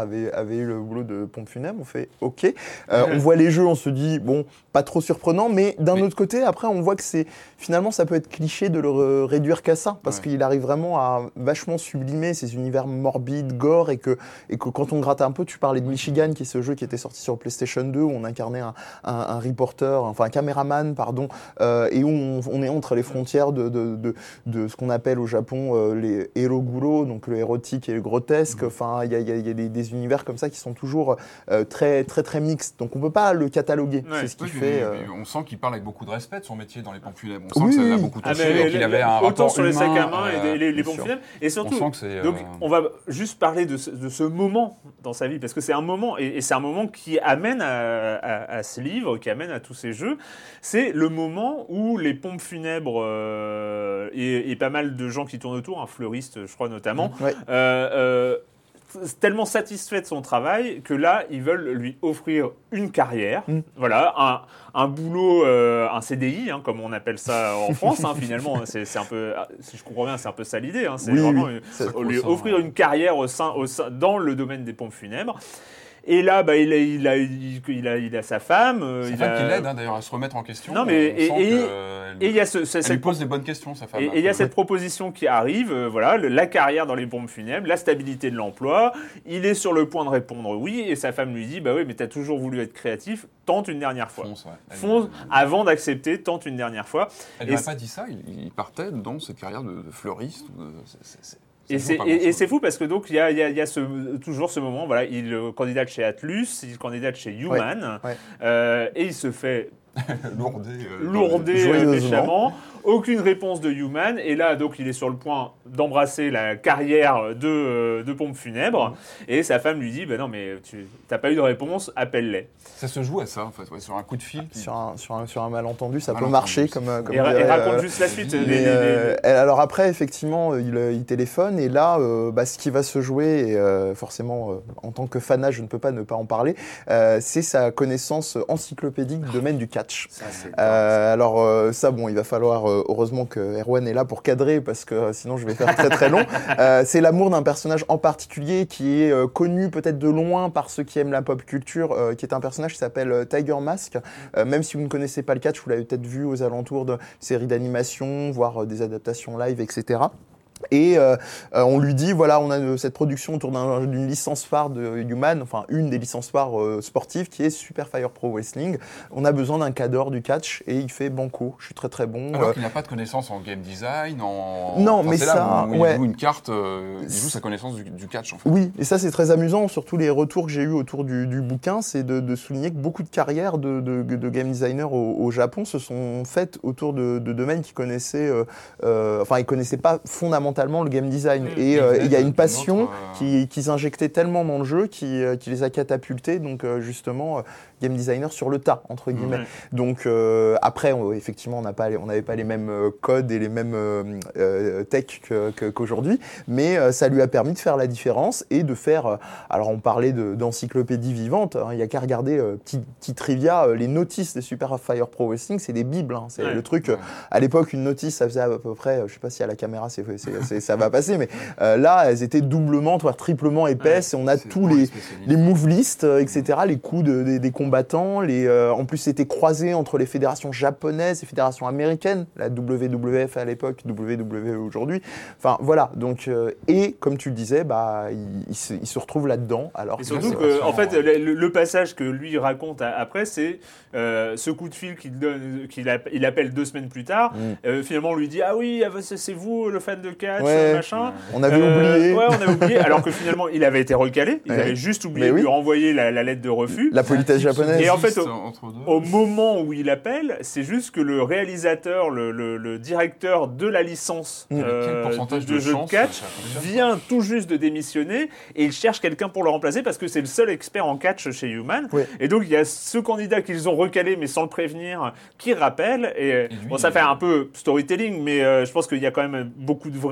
avait, avait eu le boulot de pompe funèbre. On fait OK. Euh, on voit les jeux, on se dit, bon, pas trop surprenant, mais d'un mais... autre côté, après, on voit que c'est finalement, ça peut être cliché de le réduire qu'à ça, parce ouais. qu'il arrive vraiment à vachement sublimer ces univers morbides, gore, et que, et que quand on gratte un peu, tu parlais de Michigan, qui est ce jeu qui était sorti sur PlayStation deux, où on incarnait un, un, un reporter, enfin un caméraman, pardon, euh, et où on, on est entre les frontières de, de, de, de ce qu'on appelle au Japon euh, les eroguro, donc le érotique et le grotesque. Enfin, il y a, y a, y a des, des univers comme ça qui sont toujours euh, très, très, très mixtes. Donc on peut pas le cataloguer. Ouais, c'est ce qui oui, fait. Mais, euh... mais on sent qu'il parle avec beaucoup de respect de son métier dans les pompes funèbres. On sent oui, que ça l'a beaucoup touché, ah ben, et qu'il avait un autant rapport sur les sacs à main euh, et les, les pompes funèbres. Et surtout, on, sent que c'est, euh... donc, on va juste parler de ce, de ce moment dans sa vie, parce que c'est un moment, et, et c'est un moment qui amène à, à, à ce livre, qui amène à tous ces jeux. C'est le moment où les pompes funèbres euh, et, et pas mal de gens qui tournent autour, un fleuriste, je crois notamment, ouais. euh, euh, tellement satisfait de son travail que là, ils veulent lui offrir une carrière, mmh. voilà, un, un boulot, euh, un C D I, hein, comme on appelle ça en France, hein, finalement, c'est, c'est un peu, si je comprends bien, c'est un peu ça l'idée, hein, c'est oui, vraiment oui. Une, lui offrir une carrière au sein, au sein, dans le domaine des pompes funèbres. Et là, bah, il, a, il, a, il, il, a, il a sa femme. Sa il femme a... qui l'aide hein, d'ailleurs à se remettre en question. Non, mais on et, sent et, que, et il y a ce, ce, elle cette... lui pose des bonnes questions, sa femme. Et il y a cette proposition qui arrive, euh, voilà, le, la carrière dans les pompes funèbres, la stabilité de l'emploi. Il est sur le point de répondre oui, et sa femme lui dit, bah oui, mais t'as toujours voulu être créatif, tente une dernière fois. Fonce, ouais. Elle, Fonce elle, avant d'accepter, tente une dernière fois. Elle n'aurait pas dit ça, il, il partait dans cette carrière de, de fleuriste. Ou de, c'est, c'est, c'est... Et c'est, et, et c'est fou parce que donc il y a, il y a, il y a ce, toujours ce moment, voilà, il candidate chez Atlus, il candidate chez Human, ouais, ouais. Euh, et il se fait lourder, euh, lourder méchamment. Aucune réponse de Human, et là donc il est sur le point d'embrasser la carrière de, de pompe funèbre, mmh. et sa femme lui dit bah non mais tu n'as pas eu de réponse, appelle-les. Ça se joue à ça en fait, ouais, sur un coup de fil. Qui... Sur, un, sur, un, sur un malentendu, ça malentendu, peut marcher comme. comme et, dirait, et raconte euh, juste la suite. Mais, les, les, euh, les... Alors après effectivement il, il téléphone et là euh, bah, ce qui va se jouer, et euh, forcément euh, en tant que fanat je ne peux pas ne pas en parler, euh, c'est sa connaissance encyclopédique du domaine du catch. Ça, euh, alors euh, ça bon il va falloir euh, heureusement que Erwan est là pour cadrer parce que sinon je vais faire très très long. Euh, c'est l'amour d'un personnage en particulier qui est euh, connu peut-être de loin par ceux qui aiment la pop culture, euh, qui est un personnage qui s'appelle euh, Tiger Mask. Euh, même si vous ne connaissez pas le catch, vous l'avez peut-être vu aux alentours de séries d'animation, voire euh, des adaptations live, et cetera. Et euh, euh, on lui dit, voilà, on a euh, cette production autour d'un, d'une licence phare de Human, enfin une des licences phares euh, sportives qui est Super Fire Pro Wrestling. On a besoin d'un cadre du catch et il fait banco, je suis très très bon. Alors euh... qu'il n'a pas de connaissances en game design, en... Non, enfin, mais c'est ça, là où, où ouais. il joue une carte, euh, il joue sa connaissance du, du catch en fait. Oui, et ça c'est très amusant, surtout les retours que j'ai eus autour du, du bouquin, c'est de, de souligner que beaucoup de carrières de, de, de game designers au, au Japon se sont faites autour de, de domaines qui connaissaient, euh, euh, enfin ils connaissaient pas fondamentalement le game design. Et il euh, y a une passion autre, euh... qui, qu'ils injectaient tellement dans le jeu qui, euh, qui les a catapultés, donc euh, justement, euh, game designer sur le tas, entre guillemets. Mmh. Donc euh, après, on, effectivement, on n'a pas, on n'avait pas les mêmes euh, codes et les mêmes euh, euh, tech que, que, qu'aujourd'hui, mais euh, ça lui a permis de faire la différence et de faire, euh, alors on parlait de, d'encyclopédie vivante, il hein, n'y a qu'à regarder, euh, petit, petit trivia, euh, les notices des Super Fire Pro Wrestling, c'est des bibles, hein, c'est ouais. le truc, euh, à l'époque, une notice, ça faisait à peu près, je ne sais pas si à la caméra c'est, c'est, c'est, ça va passer, mais Euh, là, elles étaient doublement, voire triplement épaisses. Ouais, et on a tous les, les move lists, euh, et cetera, les coups de, des, des combattants. Les, euh, en plus, c'était croisé entre les fédérations japonaises et fédérations américaines, la W W F à l'époque, W W E aujourd'hui. Enfin, voilà. Donc, euh, et comme tu le disais, bah, il, il, se, il se retrouve là-dedans. Alors et surtout que, en fait, le, le passage que lui raconte après, c'est euh, ce coup de fil qu'il donne, qu'il a, il appelle deux semaines plus tard. Mm. Euh, finalement, on lui dit ah oui, c'est, c'est vous le fan de catch, ouais. machin. On avait euh, oublié. Ouais, on avait oublié. Alors que finalement, il avait été recalé. Il ouais. avait juste oublié oui. de lui renvoyer la, la lettre de refus. La politesse japonaise. Et en fait, au, au moment où il appelle, c'est juste que le réalisateur, le, le, le directeur de la licence mmh. euh, de, de, de jeu de catch vient tout juste de démissionner et il cherche quelqu'un pour le remplacer parce que c'est le seul expert en catch chez Human. Oui. Et donc, il y a ce candidat qu'ils ont recalé mais sans le prévenir qui rappelle. Et, et lui, bon, ça fait un peu storytelling, mais euh, je pense qu'il y a quand même beaucoup de vrai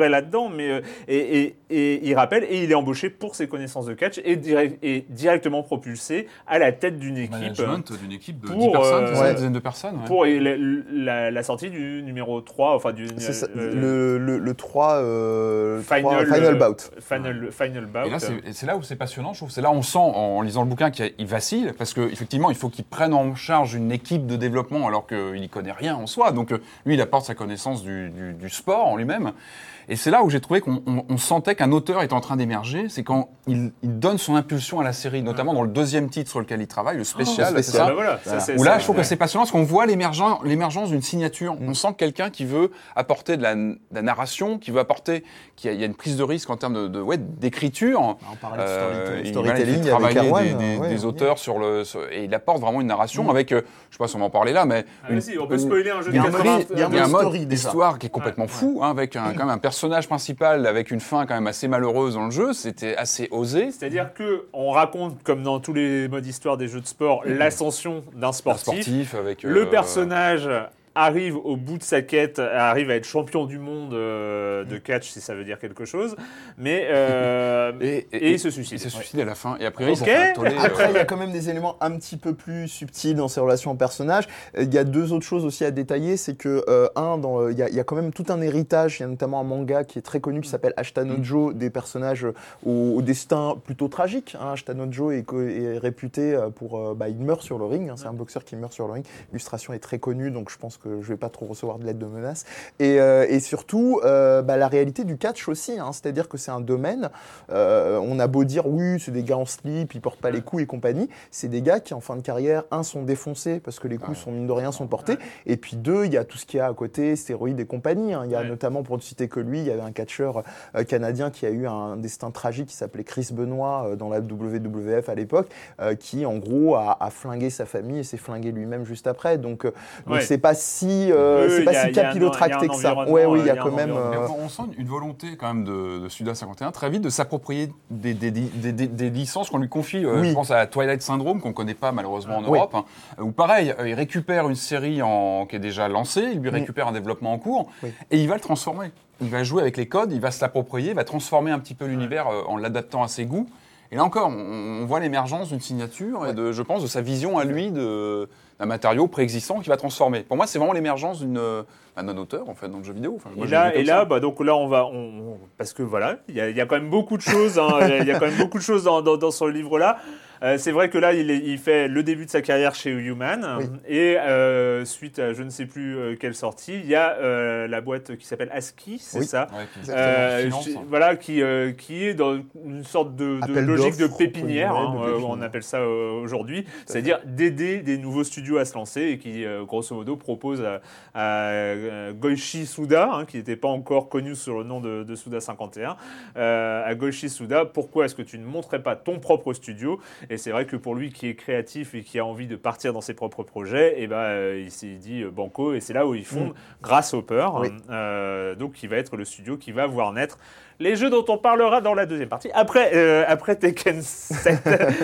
vrai là-dedans, mais euh, et, et, et il rappelle, et il est embauché pour ses connaissances de catch et, direct, et directement propulsé à la tête d'une équipe. Management d'une équipe de pour, dix personnes, euh, ouais. ouais. dizaines de personnes. Ouais. Pour la, la, la sortie du numéro trois, enfin du... C'est ça, euh, le, le, le trois, euh, final, trois, final bout. Final, final bout. Et là, c'est, c'est là où c'est passionnant, je trouve. C'est là où on sent, en lisant le bouquin, qu'il vacille, parce qu'effectivement, il faut qu'il prenne en charge une équipe de développement alors qu'il n'y connaît rien en soi. Donc, lui, il apporte sa connaissance du, du, du sport en lui-même. Et c'est là où j'ai trouvé qu'on on, on sentait qu'un auteur est en train d'émerger, c'est quand il, il donne son impulsion à la série, notamment dans le deuxième titre sur lequel il travaille, le spécial. Oh, le spécial. C'est ça, ben voilà. ça, c'est, où là, c'est, je trouve ouais. que c'est passionnant parce qu'on voit l'émergence, l'émergence d'une signature. Mm. On sent quelqu'un qui veut apporter de la, de la narration, qui veut apporter, qu'il y a, il y a une prise de risque en termes de, de ouais, d'écriture. On parlait de euh, storytelling, il, storytelling il travaille avec Erwan, des, des, ouais, des ouais. auteurs sur le, sur, et il apporte vraiment une narration mm. avec, euh, je sais pas si on va en parler là, mais ah, une, si, on peut spoiler un jeu de il y a quatre-vingts. Il y a un, il y a un mode story, d'histoire qui est complètement ouais. fou, hein, avec un, quand même un personnage principal avec une fin quand même assez malheureuse dans le jeu. C'était assez osé. C'est-à-dire que on raconte, comme dans tous les modes histoire des jeux de sport, mmh. l'ascension d'un sportif. Un sportif avec, euh, le personnage arrive au bout de sa quête, arrive à être champion du monde euh, de catch, si ça veut dire quelque chose, mais euh, et, et, et il se suicide. Il se suicide à la fin, et après, okay. ça fait un tollé, Après, euh... il y a quand même des éléments un petit peu plus subtils dans ses relations aux personnages. Il y a deux autres choses aussi à détailler, c'est que, euh, un, dans, il, y a, il y a quand même tout un héritage, il y a notamment un manga qui est très connu qui s'appelle Ashtanojo, mm. des personnages au, au destin plutôt tragique. Hein. Ashtanojo est, est réputé pour... Bah, il meurt sur le ring, hein. C'est un boxeur qui meurt sur le ring. L'illustration est très connue, donc je pense que je vais pas trop recevoir de l'aide de menace. Et, euh, et surtout, euh, bah, la réalité du catch aussi, hein, c'est-à-dire que c'est un domaine, euh, on a beau dire, oui, c'est des gars en slip, ils portent pas les coups et compagnie, c'est des gars qui, en fin de carrière, un, sont défoncés, parce que les coups, sont, mine de rien, sont portés, et puis deux, il y a tout ce qu'il y a à côté, stéroïdes et compagnie. Hein. Il y a ouais. notamment, pour ne citer que lui, il y avait un catcheur euh, canadien qui a eu un destin tragique qui s'appelait Chris Benoit euh, dans la W W F à l'époque, euh, qui, en gros, a, a flingué sa famille et s'est flingué lui-même juste après. Donc, euh, donc ouais. c'est pas si... Euh, oui, c'est pas a, si capillotracté que ça. Ouais, oui, il y a quand même. Euh... On sent une volonté quand même de, de Suda cinquante et un très vite de s'approprier des, des, des, des, des licences qu'on lui confie. Euh, oui. Je pense à Twilight Syndrome qu'on connaît pas malheureusement en Europe. Oui. Hein, où pareil, euh, il récupère une série en, qui est déjà lancée, il lui récupère oui. un développement en cours oui. et il va le transformer. Il va jouer avec les codes, il va se l'approprier, il va transformer un petit peu l'univers euh, en l'adaptant à ses goûts. Et là encore, on, on voit l'émergence d'une signature ouais. et de, je pense, de sa vision à lui de, d'un matériau préexistant qui va transformer. Pour moi, c'est vraiment l'émergence d'une, d'un auteur en fait dans le jeu vidéo. Enfin, moi, et là, et là, bah, donc là, on va, on, parce que voilà, il y, y a quand même beaucoup de choses. Hein, il y a quand même beaucoup de choses dans, dans, dans ce livre-là. Euh, c'est vrai que là, il, est, il fait le début de sa carrière chez Human. Oui. Et euh, suite à je ne sais plus euh, quelle sortie, il y a euh, la boîte qui s'appelle ASCII, c'est oui. ça ouais, euh, finance, hein. Voilà, qui, euh, qui est dans une sorte de, de logique de pépinière, hein, de pépinière. Euh, on appelle ça euh, aujourd'hui. C'est-à-dire d'aider des nouveaux studios à se lancer et qui, euh, grosso modo, propose à, à, à Goichi Suda, hein, qui n'était pas encore connu sous le nom de, de Suda cinquante et un, euh, à Goichi Suda, pourquoi est-ce que tu ne montrais pas ton propre studio ? Et c'est vrai que pour lui qui est créatif et qui a envie de partir dans ses propres projets, et ben, euh, il s'est dit euh, banco, et c'est là où il fonde mmh. Grasshopper, oui. euh, donc qui va être le studio qui va voir naître les jeux dont on parlera dans la deuxième partie, après, euh, après Tekken sept.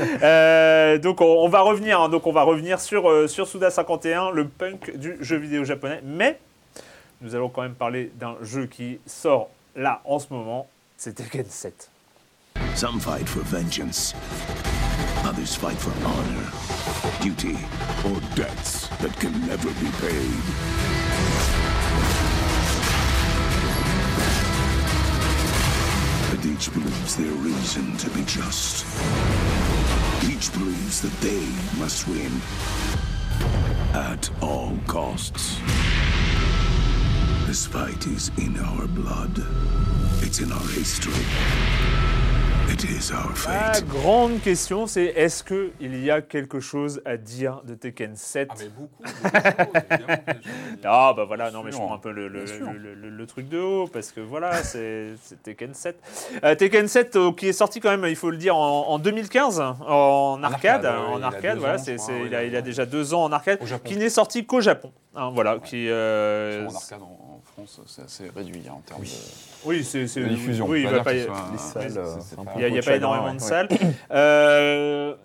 euh, donc on, on va revenir, hein, donc on va revenir sur, euh, sur Suda cinquante et un, le punk du jeu vidéo japonais, mais nous allons quand même parler d'un jeu qui sort là en ce moment, c'est Tekken sept. Some fight for vengeance. Others fight for honor, duty, or debts that can never be paid. But each believes their reason to be just. Each believes that they must win at all costs. This fight is in our blood. It's in our history. La grande question, c'est est-ce qu'il y a quelque chose à dire de Tekken sept ? Ah, mais beaucoup. beaucoup ah, bah voilà, non, mais je prends un peu le, le, le, le, le truc de haut, parce que voilà, c'est, c'est Tekken sept. Euh, Tekken sept, euh, qui est sorti quand même, il faut le dire, en, en deux mille quinze, en arcade. En oui, arcade, voilà, ans, c'est, c'est, oui, il, a, il a déjà deux ans en arcade, qui n'est sorti qu'au Japon. Hein, voilà, ouais. qui, euh, en arcade en, en France, c'est assez réduit hein, en termes oui. de, oui, c'est, c'est, de diffusion. Oui, il n'y a pas, soit, il y a, y a pas énormément ouais. de salles. Euh,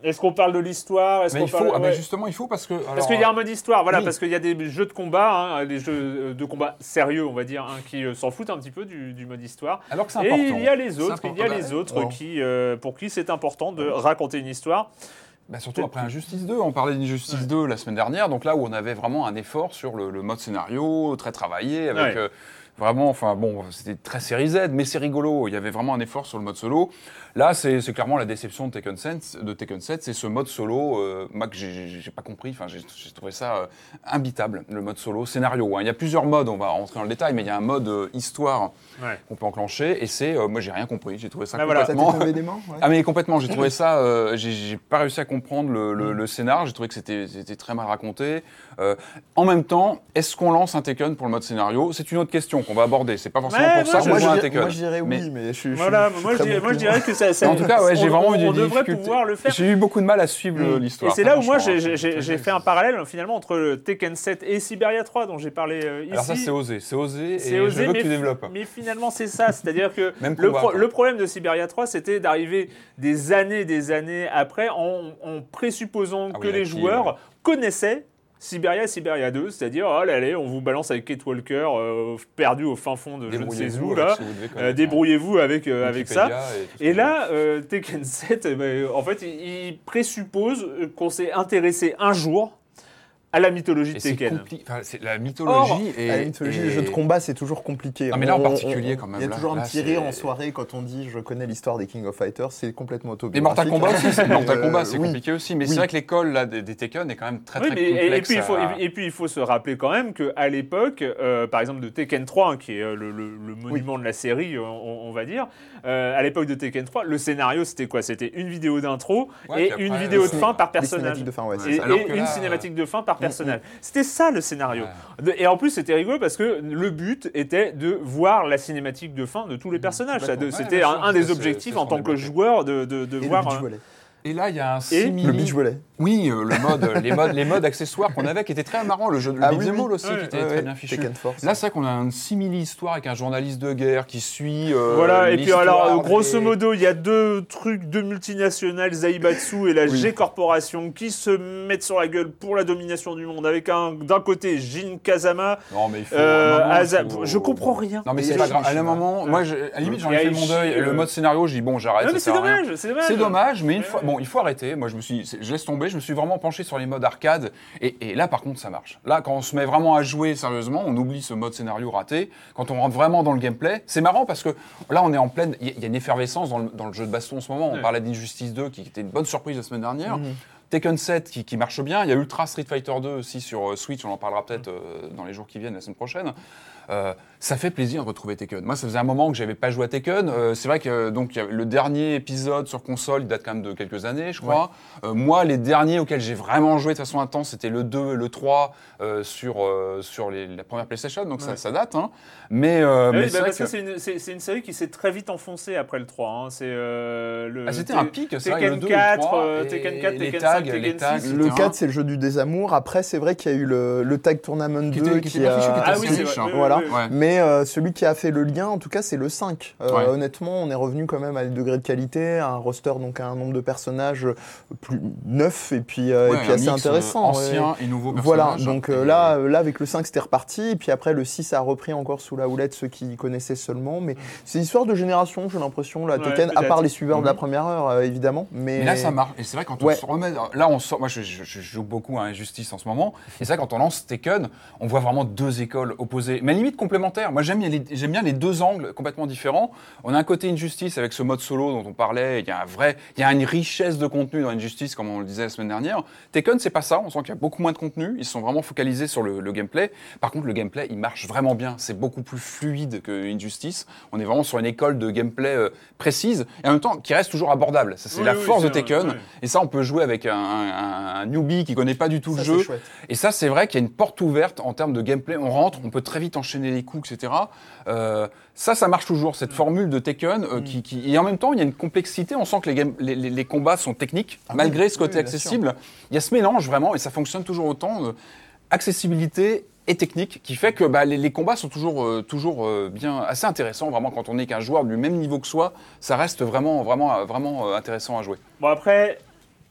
Est-ce qu'on parle de l'histoire? Est-ce mais qu'on il faut, parle... ah, ouais. mais justement, il faut parce que. Alors, parce qu'il y a un mode histoire, voilà, oui. parce qu'il y a des jeux de combat, hein, des jeux de combat sérieux, on va dire, hein, qui euh, s'en foutent un petit peu du, du mode histoire. Alors que c'est Et important. il y a les autres, C'est il y a important. les autres Oh. qui, euh, pour qui c'est important de raconter une histoire. Bah surtout après Injustice deux, on parlait d'Injustice ouais. deux la semaine dernière, donc là où on avait vraiment un effort sur le, le mode scénario, très travaillé, avec ouais. euh, vraiment, enfin bon, c'était très série Z, mais c'est rigolo, il y avait vraiment un effort sur le mode solo. Là, c'est, c'est clairement la déception de Tekken sept, de Tekken sept, c'est ce mode solo, euh, moi que j'ai, j'ai pas compris, enfin j'ai, j'ai trouvé ça euh, imbitable, le mode solo, scénario. Hein. Il y a plusieurs modes, on va rentrer dans le détail, mais il y a un mode euh, histoire ouais. qu'on peut enclencher, et c'est, euh, moi j'ai rien compris, j'ai trouvé ça ah, complètement... Voilà. Ça t'est tombé des mains ouais. Ah mais complètement, j'ai trouvé ça, euh, j'ai, j'ai pas réussi à comprendre le, le, le scénar, j'ai trouvé que c'était, c'était très mal raconté. Euh, en même temps, est-ce qu'on lance un Tekken pour le mode scénario? C'est une autre question qu'on va aborder, c'est pas forcément ouais, pour ça qu'on joue un Tekken. Moi je dirais oui, mais, mais je, je, voilà, je, je moi, je dirais, moi je dirais que ça... ça en tout cas, ouais, j'ai vraiment on, eu des on devrait difficultés. pouvoir le faire. J'ai eu beaucoup de mal à suivre mmh. l'histoire. Et c'est là où moi j'ai, j'ai, j'ai fait un parallèle finalement entre le Tekken sept et Siberia trois dont j'ai parlé euh, ici. Alors ça c'est osé, c'est osé c'est et osé, je veux mais, que tu développes. Mais finalement c'est ça, c'est-à-dire que Même le, combat, pro- le problème de Siberia trois c'était d'arriver des années des années après en, en présupposant ah que oui, les qui, joueurs ouais. connaissaient Siberia et Siberia deux, c'est-à-dire, oh, allez, allez, on vous balance avec Kate Walker, euh, perdu au fin fond de je ne sais où, là. Si euh, débrouillez-vous avec, euh, avec ça. Et, et là, euh, Tekken sept, eh ben, en fait, il, il présuppose qu'on s'est intéressé un jour à la mythologie de Tekken. C'est, compli- enfin, c'est la mythologie Or, et la mythologie, et... les jeux de combat, c'est toujours compliqué. Non, mais là en particulier, quand même. Il y a là, toujours là, un petit c'est... rire en soirée quand on dit je connais l'histoire des King of Fighters, c'est complètement autobiographique. Et Mortal Kombat aussi, c'est, Mortal Kombat, euh, c'est oui. compliqué aussi. Mais oui. c'est vrai que l'école là, des, des Tekken est quand même très oui, très mais, complexe. Et puis, il faut, à... et puis il faut se rappeler quand même qu'à l'époque, euh, par exemple de Tekken trois, hein, qui est le, le, le monument oui. de la série, on, on va dire, euh, à l'époque de Tekken trois, le scénario c'était quoi? C'était une vidéo d'intro ouais, et après, une vidéo de fin par personnage. De fin, ouais, et, et une là, cinématique de fin par personnage. Mmh. C'était ça le scénario. Ouais. Et en plus, c'était rigolo parce que le but était de voir la cinématique de fin de tous les personnages. Ça, de, ouais, c'était un, un des objectifs c'est, c'est en tant que joueur de, de, de voir. Le beach Et là, il y a un et simili... le beach volley. Oui, euh, le mode, les modes, les modes accessoires qu'on avait, qui étaient très marrants. Le jeu de ah, beat'em oui, oui. aussi, ouais, qui était ouais, très ouais. bien fichu. Force, là, c'est vrai qu'on a une simili-histoire avec un journaliste de guerre qui suit. Euh, voilà. Et puis alors, grosso des... modo, il y a deux trucs, deux multinationales, Zaibatsu et la oui. G Corporation, qui se mettent sur la gueule pour la domination du monde. Avec un, d'un côté Jin Kazama. Non, mais il faut. Euh, moment, Aza... il faut... Je comprends rien. Non, mais c'est pas grave. À un moment, moi, je, à la limite, j'en ai fait mon deuil. Le mode scénario, je dis bon, j'arrête. Non, mais c'est dommage, c'est dommage. C'est dommage, mais une fois, bon, il faut arrêter. Moi, je me suis, je laisse tomber. Je me suis vraiment penché sur les modes arcade et, et là par contre ça marche. Là quand on se met vraiment à jouer sérieusement, on oublie ce mode scénario raté. Quand on rentre vraiment dans le gameplay, c'est marrant parce que là on est en pleine, il y, y a une effervescence dans le, dans le jeu de baston en ce moment. On ouais. parlait d'Injustice deux qui était une bonne surprise la semaine dernière. Mm-hmm. Tekken sept qui, qui marche bien. Il y a Ultra Street Fighter deux aussi sur euh, Switch, on en parlera peut-être euh, dans les jours qui viennent, la semaine prochaine. Euh, ça fait plaisir de retrouver Tekken. Moi, ça faisait un moment que j'avais pas joué à Tekken. Euh, c'est vrai que euh, donc y a le dernier épisode sur console, il date quand même de quelques années, je crois. Ouais. Euh, moi, les derniers auxquels j'ai vraiment joué de façon intense, c'était le deux et le trois euh, sur euh, sur les, la première PlayStation, donc ouais. ça, ça date. Hein. Mais, euh, oui, mais bah c'est parce que, que c'est une, c'est, c'est une série qui s'est très vite enfoncée après le trois. Hein. C'est euh, le. Ah, c'était un pic, c'est vrai. Tekken quatre, Tekken quatre, Tekken cinq, Tekken six. Le quatre, c'est le jeu du désamour. Après, c'est vrai qu'il y a eu le, le Tag Tournament qui deux était, qui qui a. Ah oui, c'est vrai. Voilà. Oui, oui, oui. Mais euh, celui qui a fait le lien, en tout cas, c'est le cinq. Euh, ouais. Honnêtement, on est revenu quand même à un degré de qualité, à un roster, donc à un nombre de personnages plus neuf et puis, euh, ouais, et puis assez intéressant. Ancien ouais. et nouveau personnage. Voilà, donc euh, là, là, avec le cinq, c'était reparti. Et puis après, le six a repris encore sous la houlette ceux qui connaissaient seulement. Mais c'est histoire de génération, j'ai l'impression, la Tekken, ouais, à part les suiveurs mmh. de la première heure, euh, évidemment. Mais... mais là, ça marche. Et c'est vrai, quand on ouais. se remet. Là, on sort. Moi, je, je, je joue beaucoup à Injustice en ce moment. Et c'est vrai, quand on lance Tekken, on voit vraiment deux écoles opposées, mais limite complémentaires. Moi, j'aime bien les, j'aime bien les deux angles complètement différents. On a un côté Injustice avec ce mode solo dont on parlait. Il y a un vrai, il y a une richesse de contenu dans Injustice, comme on le disait la semaine dernière. Tekken, c'est pas ça. On sent qu'il y a beaucoup moins de contenu. Ils sont vraiment focalisés sur le, le gameplay. Par contre, le gameplay, il marche vraiment bien. C'est beaucoup plus fluide que Injustice. On est vraiment sur une école de gameplay euh, précise et en même temps qui reste toujours abordable. Ça, c'est oui, la oui, force c'est de Tekken. Vrai, oui. Et ça, on peut jouer avec un, un, un newbie qui connaît pas du tout ça, le jeu. Et ça, c'est vrai qu'il y a une porte ouverte en termes de gameplay. On rentre, on peut très vite enchaîner les coups, et cetera. Euh, ça, ça marche toujours, cette formule de Tekken. Euh, mm. qui, qui, et en même temps, il y a une complexité. On sent que les, game, les, les, les combats sont techniques, ah, malgré oui, ce côté oui, accessible. Sûr. Il y a ce mélange vraiment, et ça fonctionne toujours autant. Euh, accessibilité et technique, qui fait que bah, les, les combats sont toujours, euh, toujours euh, bien, assez intéressants. Vraiment, quand on n'est qu'un joueur du même niveau que soi, ça reste vraiment, vraiment, vraiment euh, intéressant à jouer. Bon, après...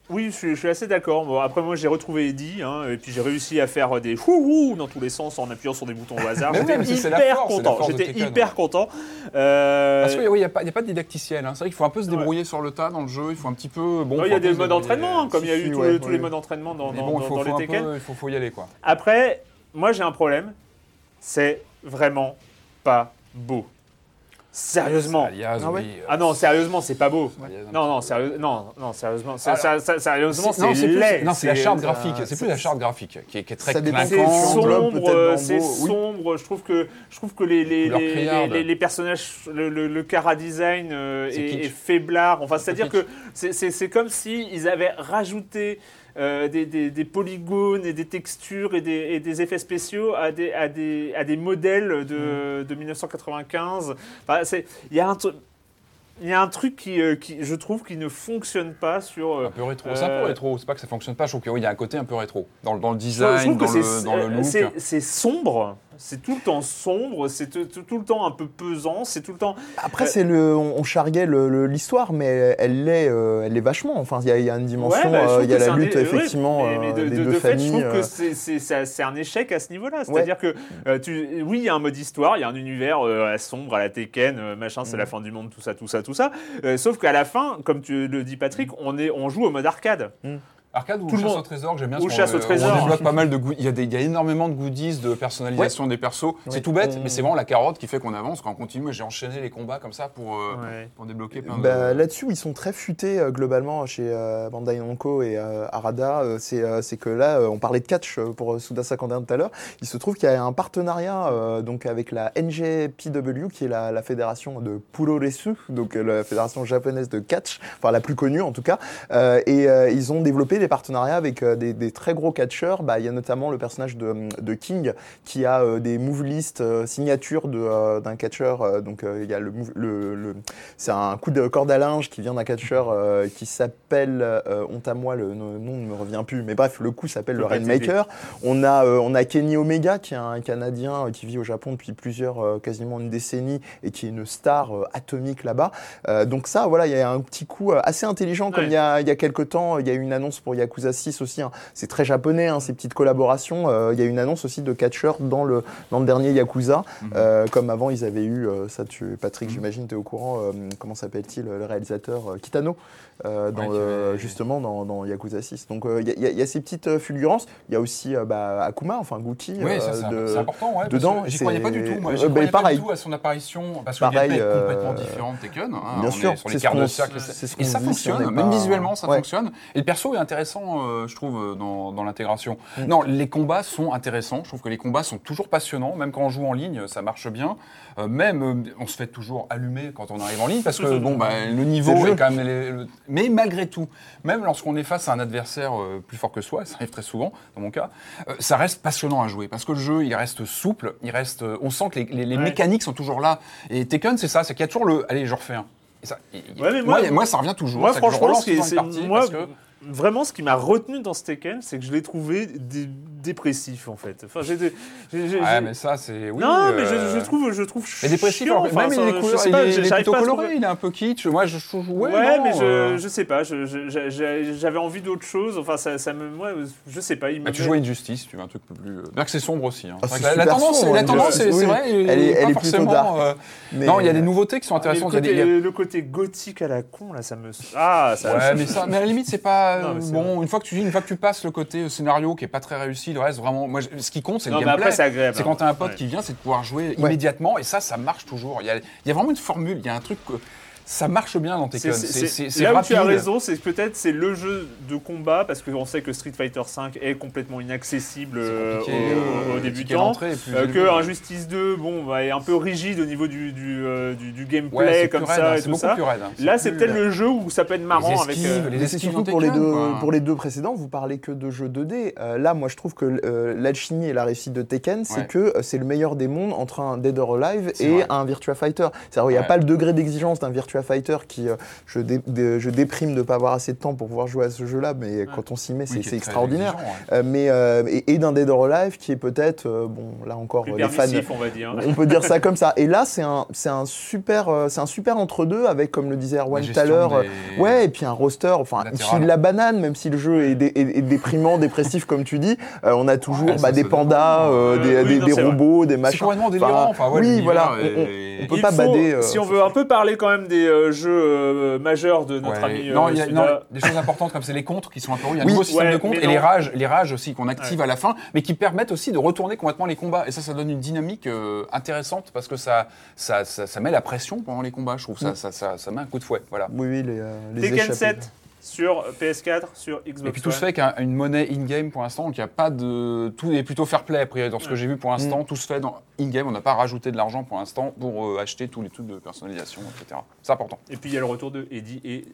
Oui, je suis, je suis assez d'accord. Bon, après, moi, j'ai retrouvé Eddie, hein, et puis j'ai réussi à faire des wouhou dans tous les sens en appuyant sur des boutons au hasard. J'étais oui, hyper force, content. J'étais hyper content. Euh... Parce qu'il n'y a, a pas de didacticiel. Hein. C'est vrai qu'il faut un peu se débrouiller ouais. sur le tas dans le jeu. Il faut un petit peu. Bon, il y a des modes d'entraînement, hein, comme il y a eu tous, ouais, les, tous ouais. les modes d'entraînement dans, dans, bon, faut, dans faut les Tekken. Peu, il faut, faut y aller, quoi. Après, moi, j'ai un problème. C'est vraiment pas beau. Sérieusement. Alias, ah, ouais. oui, euh, ah non, sérieusement, c'est pas beau. Ouais. Non, non, sérieux, non, non, sérieusement, c'est, Alors, ça, ça, sérieusement, c'est, non, c'est laid. Plus, non, c'est la charte ça, graphique. C'est, c'est plus la charte graphique qui est, qui est très clinquante. C'est sombre, c'est oui. sombre. Je trouve que, je trouve que les, les, les, les, les, les personnages, le, le, le cara design euh, est, est faiblard. Enfin, c'est-à-dire que c'est, c'est, c'est comme si ils avaient rajouté. Euh, des, des, des polygones et des textures et des, et des effets spéciaux à des, à des, à des modèles de, de dix-neuf cent quatre-vingt-quinze. Enfin, il y a un truc... Il y a un truc qui, euh, qui, je trouve, qui ne fonctionne pas sur... Euh, un peu rétro. C'est un peu rétro. C'est pas que ça fonctionne pas. Je trouve qu'il y a un côté un peu rétro. Dans, dans le design, dans le, dans le look. C'est, c'est sombre. C'est tout le temps sombre. C'est tout, tout, tout le temps un peu pesant. C'est tout le temps... Après, euh, c'est le, on, on charguait le, le, l'histoire, mais elle l'est, euh, elle l'est vachement. Enfin, il y, y a une dimension, il ouais, bah, euh, y a la lutte, effectivement, ouais, mais, mais de, euh, des de, deux de fait, familles. Je trouve euh... que c'est, c'est, c'est, c'est un échec à ce niveau-là. C'est-à-dire ouais. que, euh, tu, oui, il y a un mode histoire, il y a un univers euh, sombre à la Tekken, euh, machin, c'est mmh. la fin du monde, tout ça, tout ça, tout ça. Euh, Sauf qu'à la fin, comme tu le dis Patrick, on, est, on joue au mode arcade. Mmh. Arcade ou Tout chasse monde... au trésor, que j'aime bien. Ou chasse au trésor. On débloque pas mal de goodies. Il y a, des, il y a énormément de goodies de personnalisation ouais. des persos. Ouais. C'est tout bête, on... mais c'est vraiment la carotte qui fait qu'on avance. Quand on continue, j'ai enchaîné les combats comme ça pour, euh, ouais. pour débloquer plein bah, de... Là-dessus, ils sont très futés euh, globalement chez euh, Bandai Namco et euh, Arada. Euh, c'est, euh, c'est que là, euh, on parlait de catch euh, pour Suda cinquante et un tout à l'heure. Il se trouve qu'il y a un partenariat euh, donc avec la N J P W, qui est la, la fédération de Puroresu, donc euh, la fédération japonaise de catch, enfin la plus connue en tout cas. Euh, et euh, ils ont développé des partenariats avec Des, des très gros catcheurs. Bah, il y a notamment le personnage de, de King qui a euh, des move lists euh, signatures de, euh, d'un catcheur. Euh, donc euh, il y a le, le, le c'est un coup de corde à linge qui vient d'un catcheur euh, qui s'appelle euh, honte à moi, le nom ne me revient plus, mais bref, le coup s'appelle le, le Rainmaker. On a euh, on a Kenny Omega qui est un Canadien euh, qui vit au Japon depuis plusieurs euh, quasiment une décennie et qui est une star euh, atomique là-bas. Euh, donc ça, voilà, il y a un petit coup euh, assez intelligent. Comme il ouais. y a il y a quelques temps, il y a eu une annonce pour Yakuza six aussi. Hein. C'est très japonais, hein, ces petites collaborations. Il euh, y a une annonce aussi de catcheurs dans le, dans le dernier Yakuza. Mm-hmm. Euh, comme avant, ils avaient eu, euh, ça tu, Patrick, mm-hmm. j'imagine, tu es au courant, euh, comment s'appelle-t-il, le réalisateur euh, Kitano, euh, dans ouais, le, avait... justement dans, dans Yakuza six. Donc il euh, y, y, y a ces petites euh, fulgurances. Il y a aussi euh, bah, Akuma, enfin Gookie. Oui, ça, c'est, de, c'est important. Ouais, dedans, j'y croyais pas du tout. Moi, j'y euh, croyais bah, pas du tout à son apparition. Parce que le gameplay est complètement différent de Tekken. Hein, bien sûr, sur les cartes de cercle. Et ça fonctionne, même visuellement, ça fonctionne. Et le perso est intéressant, je trouve, dans dans l'intégration. Mmh. Non, les combats sont intéressants. Je trouve que les combats sont toujours passionnants. Même quand on joue en ligne, ça marche bien. Euh, même, euh, on se fait toujours allumer quand on arrive en ligne parce que bon, bah, le niveau est, est quand même... Les, le... Mais malgré tout, même lorsqu'on est face à un adversaire euh, plus fort que soi, ça arrive très souvent, dans mon cas, euh, ça reste passionnant à jouer parce que le jeu, il reste souple, il reste... Euh, on sent que les, les, les ouais. mécaniques sont toujours là. Et Tekken, c'est ça, c'est qu'il y a toujours le... Allez, je refais un. Et ça, et, ouais, mais moi, moi, moi, ça revient toujours. Moi, ça franchement, c'est, c'est moi... parce que... Vraiment, ce qui m'a retenu dans ce Tekken, c'est que je l'ai trouvé dé- dépressif, en fait. Enfin, j'ai, j'ai, j'ai, ouais, mais ça, c'est... Oui, non, euh... mais je, je trouve, je trouve mais dépressif, chiant. Enfin, même enfin, il est, couleur, pas, il est, il est plutôt coloré, trouver... il est un peu kitsch. Moi, je trouve... Ouais, ouais non, mais je, euh... je sais pas, je, je, je, j'avais envie d'autre chose. Enfin, ça, ça me... Moi, je sais pas. Il bah, tu joues à Injustice, tu veux un truc un peu plus... Bien que c'est sombre aussi. Hein. Ah, c'est la, la tendance, sombre, la tendance c'est, oui. c'est vrai, elle est, elle est plutôt dark. Euh... Mais... Non, il y a des nouveautés qui sont intéressantes. Le côté, le côté gothique à la con, là, ça me... Ah, ça... Ouais, mais ça... Mais à la limite, c'est pas... Bon, une fois que tu dis, une fois que tu passes le côté scénario qui est pas très réussi, le reste vraiment, moi, ce qui compte, c'est le non, gameplay. Après, c'est agréable. C'est quand t'as un pote ouais. qui vient, c'est de pouvoir jouer ouais. immédiatement, et ça, ça marche toujours. Il y a, il y a vraiment une formule, il y a un truc que ça marche bien dans Tekken. C'est, c'est, c'est, c'est là rapide. Où tu as raison, c'est que peut-être c'est le jeu de combat, parce qu'on sait que Street Fighter cinq est complètement inaccessible euh, aux, aux débutants, euh, que Injustice deux, bon, bah, est un peu rigide au niveau du, du, euh, du, du gameplay ouais, comme raide, ça hein, et c'est tout ça. Plus raide, hein. C'est là, c'est plus... peut-être le jeu où ça peut être marrant les esquives, avec. Euh... Les esquives surtout pour les deux, pour les deux précédents, vous parlez que de jeux deux D. Euh, là, moi, je trouve que euh, l'alchimie et la réussite de Tekken, c'est ouais. que euh, c'est le meilleur des mondes entre un Dead or Alive c'est et vrai. un Virtua Fighter. C'est-à-dire, il n'y a ouais. pas le degré d'exigence d'un Virtua Virtua Fighter, qui euh, je, dé, de, je déprime de ne pas avoir assez de temps pour pouvoir jouer à ce jeu-là, mais ouais. quand on s'y met, c'est, oui, c'est extraordinaire. Exigeant, ouais. euh, mais, euh, et, et d'un Dead or Alive qui est peut-être, euh, bon, là encore, plus les fans, on va dire. On peut dire ça comme ça. Et là, c'est un, c'est un super, euh, c'est un super entre-deux avec, comme le disait Erwan tout à l'heure, des... euh, ouais, et puis un roster, enfin, de la banane, même si le jeu est, dé, est, est déprimant, dépressif, comme tu dis, euh, on a toujours ouais, bah, des pandas, euh, des, oui, des, non, des robots, vrai. Des machins. C'est complètement délirant. Enfin, ouais, oui, voilà. Et... On, on peut pas faut, bader. Euh, si on veut un peu parler quand même des euh, jeux euh, majeurs de notre ouais. ami. Non, euh, il y a non, des choses importantes comme c'est les contres qui sont un peu. Il y a un oui, nouveau système ouais, de comptes et les rages, les rages aussi qu'on active ouais. à la fin, mais qui permettent aussi de retourner complètement les combats. Et ça, ça donne une dynamique euh, intéressante parce que ça, ça, ça, ça met la pression pendant les combats. Je trouve ça, mm. ça, ça, ça met un coup de fouet. Voilà. Oui, oui, les, euh, les Tekken sept. Sur P S quatre, sur Xbox One. Et puis tout se fait avec une monnaie in-game pour l'instant, donc il n'y a pas de... Tout est plutôt fair play, a priori, dans ce ouais. que j'ai vu pour l'instant. Mm. Tout se fait dans in-game, on n'a pas rajouté de l'argent pour l'instant pour euh, acheter tous les trucs de personnalisation, et cetera. C'est important. Et puis il y a le retour de Eddie et...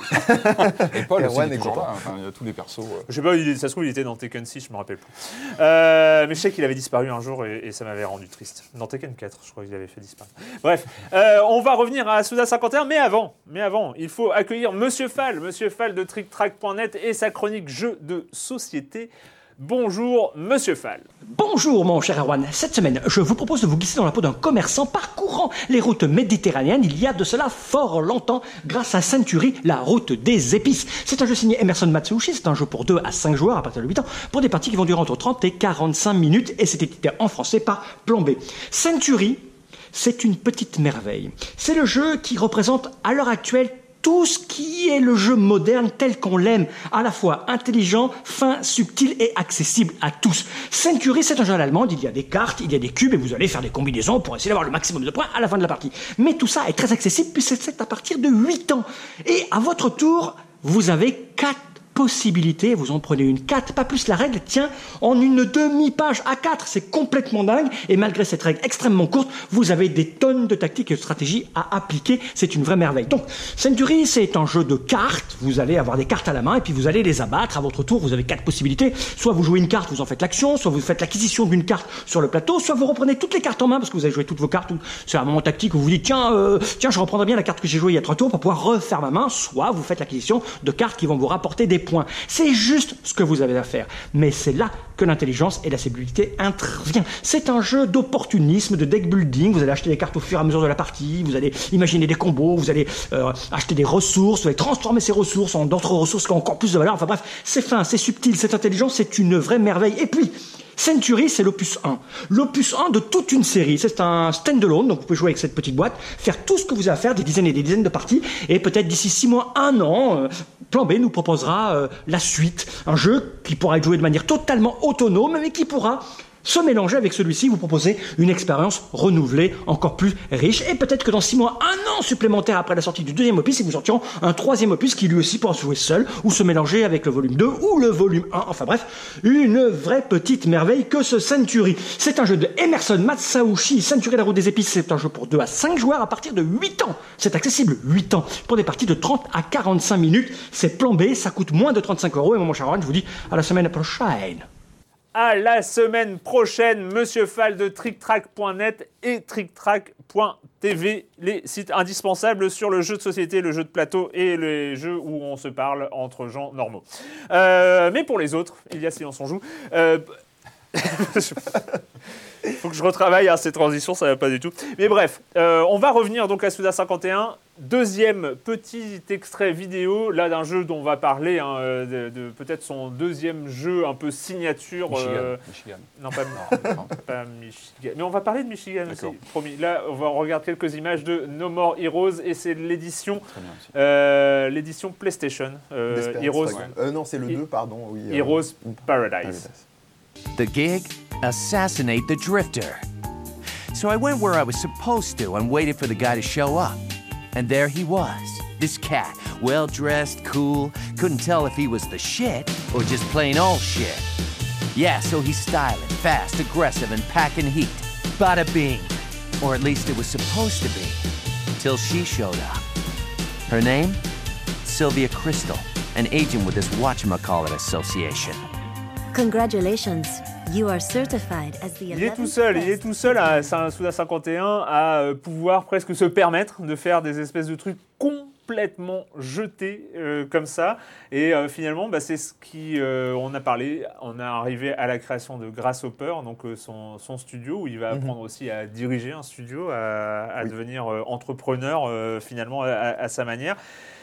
et Paul aussi, il est toujours là, enfin, il y a tous les persos. Euh... Je sais pas, il, ça se trouve, il était dans Tekken six, je me rappelle plus. Euh, mais je sais qu'il avait disparu un jour et, et ça m'avait rendu triste. Dans Tekken quatre, je crois qu'il avait fait disparaître. Bref, euh, on va revenir à Suda cinquante et un, mais avant, mais avant, il faut accueillir Monsieur Fall, Monsieur Fall de Trick Track point net et sa chronique jeux de société. Bonjour, Monsieur Fall. Bonjour, mon cher Erwan. Cette semaine, je vous propose de vous glisser dans la peau d'un commerçant parcourant les routes méditerranéennes il y a de cela fort longtemps grâce à Century, la route des épices. C'est un jeu signé Emerson Matsuuchi, c'est un jeu pour deux à cinq joueurs à partir de huit ans, pour des parties qui vont durer entre trente et quarante-cinq minutes et c'est édité en français par Plan B. Century, c'est une petite merveille. C'est le jeu qui représente à l'heure actuelle tout ce qui est le jeu moderne tel qu'on l'aime, à la fois intelligent, fin, subtil et accessible à tous. Century, c'est un jeu à l'allemande, il y a des cartes, il y a des cubes et vous allez faire des combinaisons pour essayer d'avoir le maximum de points à la fin de la partie. Mais tout ça est très accessible puisque c'est à partir de huit ans. Et à votre tour, vous avez quatre possibilités, vous en prenez une, quatre, pas plus. La règle tient en une demi-page à quatre, c'est complètement dingue, et malgré cette règle extrêmement courte, vous avez des tonnes de tactiques et de stratégies à appliquer, c'est une vraie merveille. Donc, Century, c'est un jeu de cartes, vous allez avoir des cartes à la main, et puis vous allez les abattre, à votre tour, vous avez quatre possibilités, soit vous jouez une carte, vous en faites l'action, soit vous faites l'acquisition d'une carte sur le plateau, soit vous reprenez toutes les cartes en main, parce que vous avez joué toutes vos cartes, c'est un moment tactique où vous vous dites, tiens, euh, tiens, je reprendrai bien la carte que j'ai jouée il y a trois tours pour pouvoir refaire ma main, soit vous faites l'acquisition de cartes qui vont vous rapporter des points. C'est juste ce que vous avez à faire. Mais c'est là que l'intelligence et la stabilité interviennent. C'est un jeu d'opportunisme, de deck building. Vous allez acheter des cartes au fur et à mesure de la partie, vous allez imaginer des combos, vous allez euh, acheter des ressources, vous allez transformer ces ressources en d'autres ressources qui ont encore plus de valeur. Enfin bref, c'est fin, c'est subtil, c'est intelligent, c'est une vraie merveille. Et puis, Century, c'est l'opus un. L'opus un de toute une série. C'est un stand-alone, donc vous pouvez jouer avec cette petite boîte, faire tout ce que vous avez à faire, des dizaines et des dizaines de parties, et peut-être d'ici six mois, un an, euh, Plan B nous proposera euh, la suite. Un jeu qui pourra être joué de manière totalement autonome, mais qui pourra se mélanger avec celui-ci, vous proposer une expérience renouvelée, encore plus riche, et peut-être que dans six mois, un an supplémentaire après la sortie du deuxième opus, ils vous sortiront un troisième opus qui lui aussi pourra se jouer seul, ou se mélanger avec le volume deux, ou le volume un, enfin bref, une vraie petite merveille que ce Century. C'est un jeu de Emerson Matsuuchi, Century la route des épices, c'est un jeu pour deux à cinq joueurs à partir de huit ans. C'est accessible, huit ans, pour des parties de trente à quarante-cinq minutes, c'est Plan B, ça coûte moins de trente-cinq euros, et moi, mon cher Ron, je vous dis à la semaine prochaine. À la semaine prochaine, Monsieur Fall de Trick Track point net et Trick Track point t v, les sites indispensables sur le jeu de société, le jeu de plateau et les jeux où on se parle entre gens normaux. Euh, mais pour les autres, il y a Silence on joue. Euh, Il faut que je retravaille hein, ces transitions, ça va pas du tout. Mais bref, euh, on va revenir donc à Suda cinquante et un. Deuxième petit extrait vidéo, là d'un jeu dont on va parler, hein, de, de peut-être son deuxième jeu un peu signature. Michigan. Euh... Michigan. Non, pas, non, pas Michigan. Mais on va parler de Michigan D'accord. aussi, promis. Là, on va regarder quelques images de No More Heroes et c'est l'édition, euh, l'édition PlayStation. Euh, Heroes. Euh, non, c'est le deux, pardon. Oui, euh... Heroes Paradise. The gig? Assassinate the drifter. So I went where I was supposed to and waited for the guy to show up. And there he was, this cat, well-dressed, cool, couldn't tell if he was the shit or just plain old shit. Yeah, so he's styling, fast, aggressive, and packing heat. Bada bing. Or at least it was supposed to be. Till she showed up. Her name? Sylvia Crystal, an agent with this whatchamacallit association. Congratulations. You are certified as the il est tout seul, il est tout seul à Suda cinquante et un à pouvoir presque se permettre de faire des espèces de trucs complètement jeté euh, comme ça. Et euh, finalement, bah, c'est ce qui, euh, on a parlé, on est arrivé à la création de Grasshopper, donc euh, son, son studio, où il va apprendre mm-hmm. aussi à diriger un studio, à, à oui. devenir euh, entrepreneur euh, finalement à, à sa manière.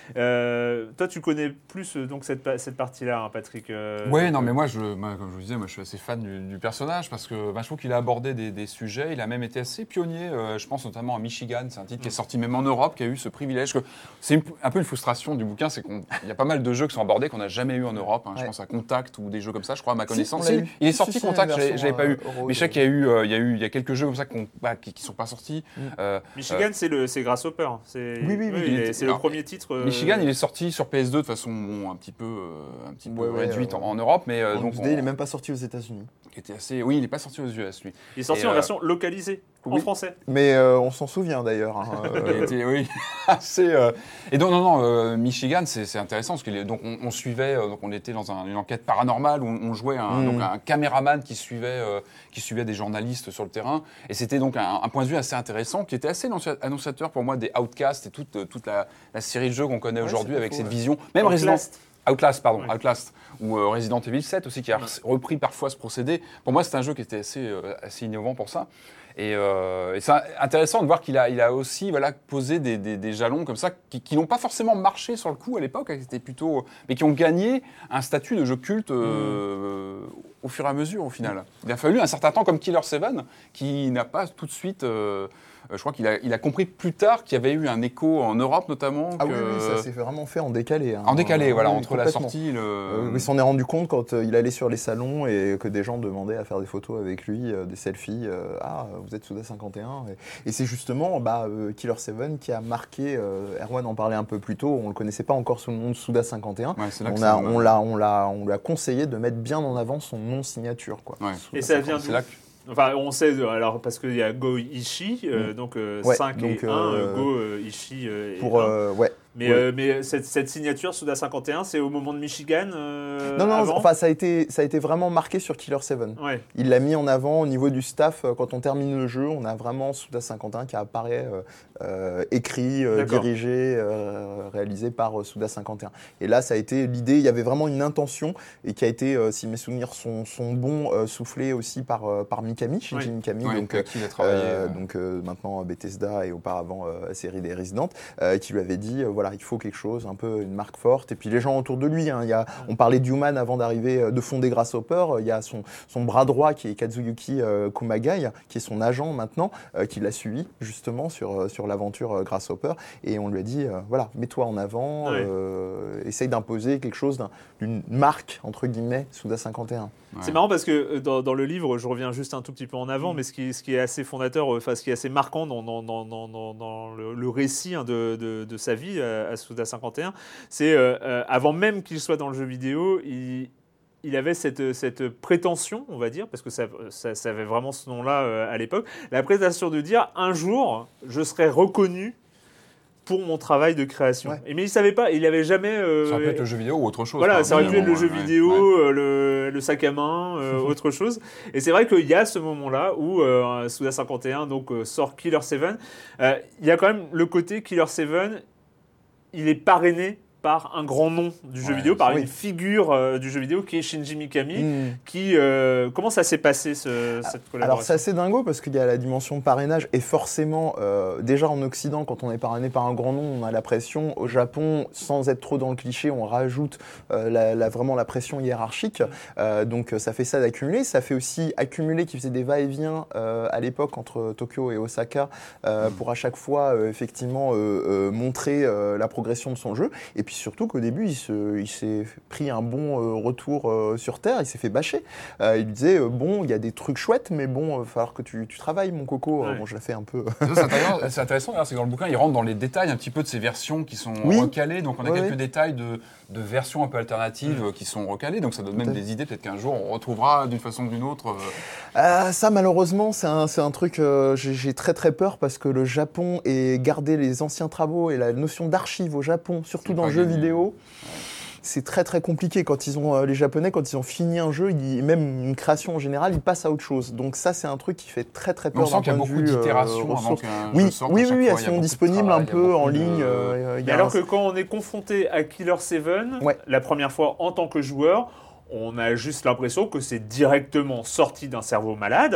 Euh, toi, tu connais plus euh, donc cette, cette partie-là, hein, Patrick. Euh, oui, donc, non, mais moi, je, moi, comme je vous disais, moi, je suis assez fan du, du personnage parce que bah, je trouve qu'il a abordé des, des sujets. Il a même été assez pionnier. Euh, je pense notamment à Michigan. C'est un titre mmh. qui est sorti même en Europe, qui a eu ce privilège. Que c'est une, un peu une frustration du bouquin, c'est qu'il y a pas mal de jeux qui sont abordés qu'on n'a jamais eu en Europe. Hein, ouais. Je pense à Contact ou des jeux comme ça. Je crois à ma connaissance. Si, il est sorti si, Contact, je l'avais pas eu. Euro, mais je sais qu'il y a eu, euh, il y a eu, il y a quelques jeux comme ça bah, qui, qui sont pas sortis. Mmh. Euh, Michigan, euh, c'est le, c'est Grasshopper. C'est, oui, oui, oui. oui c'est le premier titre. Euh, Michigan, il est sorti sur P S deux de façon bon, un petit peu, euh, un petit peu ouais, réduite ouais, en, en Europe, mais euh, donc on, il n'est même pas sorti aux États-Unis. Qui était assez, oui, il n'est pas sorti aux U S lui. Il est sorti et en euh, version localisée oui, en français. Mais euh, on s'en souvient d'ailleurs. Hein, euh... était, oui, assez. Euh... Et donc non, non, euh, Michigan, c'est, c'est intéressant parce que donc on, on suivait, euh, donc on était dans un, une enquête paranormale où on jouait un, mm. donc un caméraman qui suivait, euh, qui suivait des journalistes sur le terrain, et c'était donc un, un point de vue assez intéressant qui était assez annonciateur pour moi des Outcasts et toute, toute la, la série de jeux qu'on connaît ouais, aujourd'hui avec faux, cette ouais. vision, même Resident Outlast, pardon, ouais. Outlast, ou euh, Resident Evil sept aussi, qui a ouais. repris parfois ce procédé. Pour moi, c'est un jeu qui était assez, euh, assez innovant pour ça. Et, euh, et c'est intéressant de voir qu'il a, il a aussi voilà, posé des, des, des jalons comme ça, qui, qui n'ont pas forcément marché sur le coup à l'époque, qui étaient plutôt, mais qui ont gagné un statut de jeu culte euh, mmh. au fur et à mesure, au final. Il a fallu un certain temps, comme Killer sept, qui n'a pas tout de suite... Euh, Je crois qu'il a, il a compris plus tard qu'il y avait eu un écho en Europe notamment. Ah que... oui, oui, ça s'est vraiment fait en décalé. Hein. En décalé, voilà, oui, entre la sortie et le... Euh, il s'en est rendu compte quand euh, il allait sur les salons et que des gens demandaient à faire des photos avec lui, euh, des selfies. Euh, ah, vous êtes Suda cinquante et un. Et, et c'est justement bah, euh, Killer sept qui a marqué, euh, Erwan en parlait un peu plus tôt, on ne le connaissait pas encore sous le nom de Suda cinquante et un. Ouais, c'est là on, que a, on, l'a, on, l'a, on lui a conseillé de mettre bien en avant son nom signature. Quoi. Ouais. Et ça vient d'où ? Enfin, on sait, alors, parce qu'il y a Go Ishii, euh, donc euh, ouais, cinq donc, et un, euh, Go euh, Ishii euh, et pour, euh, ouais. Mais, ouais. euh, mais cette, cette signature Suda cinquante et un, c'est au moment de Michigan euh, Non, non, avant enfin, ça a, été, ça a été vraiment marqué sur Killer sept. Ouais. Il l'a mis en avant au niveau du staff. Quand on termine le jeu, on a vraiment Suda cinquante et un qui apparaît euh, euh, écrit, euh, dirigé, euh, réalisé par euh, Suda cinquante et un. Et là, ça a été l'idée, il y avait vraiment une intention et qui a été, euh, si mes souvenirs sont, sont bons, euh, soufflé aussi par, euh, par Mikami, Shinji ouais. Mikami, ouais, donc, qui a travaillé, euh, ouais. donc euh, maintenant Bethesda et auparavant euh, la série des Resident, euh, qui lui avait dit, euh, voilà, il faut quelque chose, un peu une marque forte. Et puis les gens autour de lui, hein, il y a, on parlait d'Human avant d'arriver, de fonder Grasshopper, il y a son, son bras droit qui est Kazuyuki euh, Kumagai, qui est son agent maintenant, euh, qui l'a suivi justement sur, sur l'aventure euh, Grasshopper. Et on lui a dit, euh, voilà, mets-toi en avant, ouais. euh, essaye d'imposer quelque chose, d'un, d'une marque, entre guillemets, Suda cinquante et un. Ouais. C'est marrant parce que dans, dans le livre, je reviens juste un tout petit peu en avant, mmh. mais ce qui, ce qui est assez fondateur, enfin ce qui est assez marquant dans, dans, dans, dans, dans le, le récit hein, de, de, de sa vie à, à Suda cinquante et un, c'est euh, avant même qu'il soit dans le jeu vidéo, il, il avait cette, cette prétention, on va dire, parce que ça, ça, ça avait vraiment ce nom-là euh, à l'époque, la prétention de dire un jour, je serai reconnu pour mon travail de création. Ouais. Et mais il savait pas, il avait jamais. Euh, ça aurait pu être le jeu vidéo ou autre chose. Voilà, ça aurait pu être le jeu ouais, vidéo, ouais. Euh, le, le sac à main, euh, autre chose. Et c'est vrai qu'il y a ce moment-là où euh, Suda cinquante et un donc euh, sort Killer sept. Euh, il y a quand même le côté Killer sept, il est parrainé par un grand nom du jeu ouais, vidéo, par oui. une figure euh, du jeu vidéo qui est Shinji Mikami. Mmh. Qui, euh, comment ça s'est passé, ce, cette collaboration ? Alors c'est assez dingo parce qu'il y a la dimension parrainage et forcément, euh, déjà en Occident, quand on est parrainé par un grand nom, on a la pression. Au Japon, sans être trop dans le cliché, on rajoute euh, la, la, vraiment la pression hiérarchique. Euh, donc ça fait ça d'accumuler. Ça fait aussi accumuler qui faisait des va-et-vient euh, à l'époque entre Tokyo et Osaka euh, mmh. pour à chaque fois euh, effectivement euh, euh, montrer euh, la progression de son jeu. Et puis surtout qu'au début, il, se, il s'est pris un bon euh, retour euh, sur Terre, il s'est fait bâcher. Euh, il lui disait, euh, bon, il y a des trucs chouettes, mais bon, il va falloir que tu, tu travailles, mon coco. Ouais. Bon, je l'ai fait un peu... Ça, c'est intéressant, c'est intéressant c'est que dans le bouquin, il rentre dans les détails un petit peu de ces versions qui sont oui. recalées. Donc, on a oui, quelques oui. détails de, de versions un peu alternatives mmh. qui sont recalées. Donc, ça donne même des idées. Peut-être qu'un jour, on retrouvera d'une façon ou d'une autre... Euh... Euh, ça, malheureusement, c'est un, c'est un truc... Euh, j'ai, j'ai très, très peur parce que le Japon et garder les anciens travaux et la notion d'archive au Japon, surtout c'est dans le jeu vidéo... Ouais. c'est très très compliqué. Quand ils ont, euh, les Japonais, quand ils ont fini un jeu, ils, même une création en général, ils passent à autre chose. Donc ça, c'est un truc qui fait très très peur. On sent qu'il y a beaucoup d'itérations euh, avant qu'un oui, jeu sorte. Oui, oui, oui, fois, elles sont disponibles un peu en de... ligne. Euh, Et alors un... que quand on est confronté à Killer sept, ouais. la première fois en tant que joueur, on a juste l'impression que c'est directement sorti d'un cerveau malade.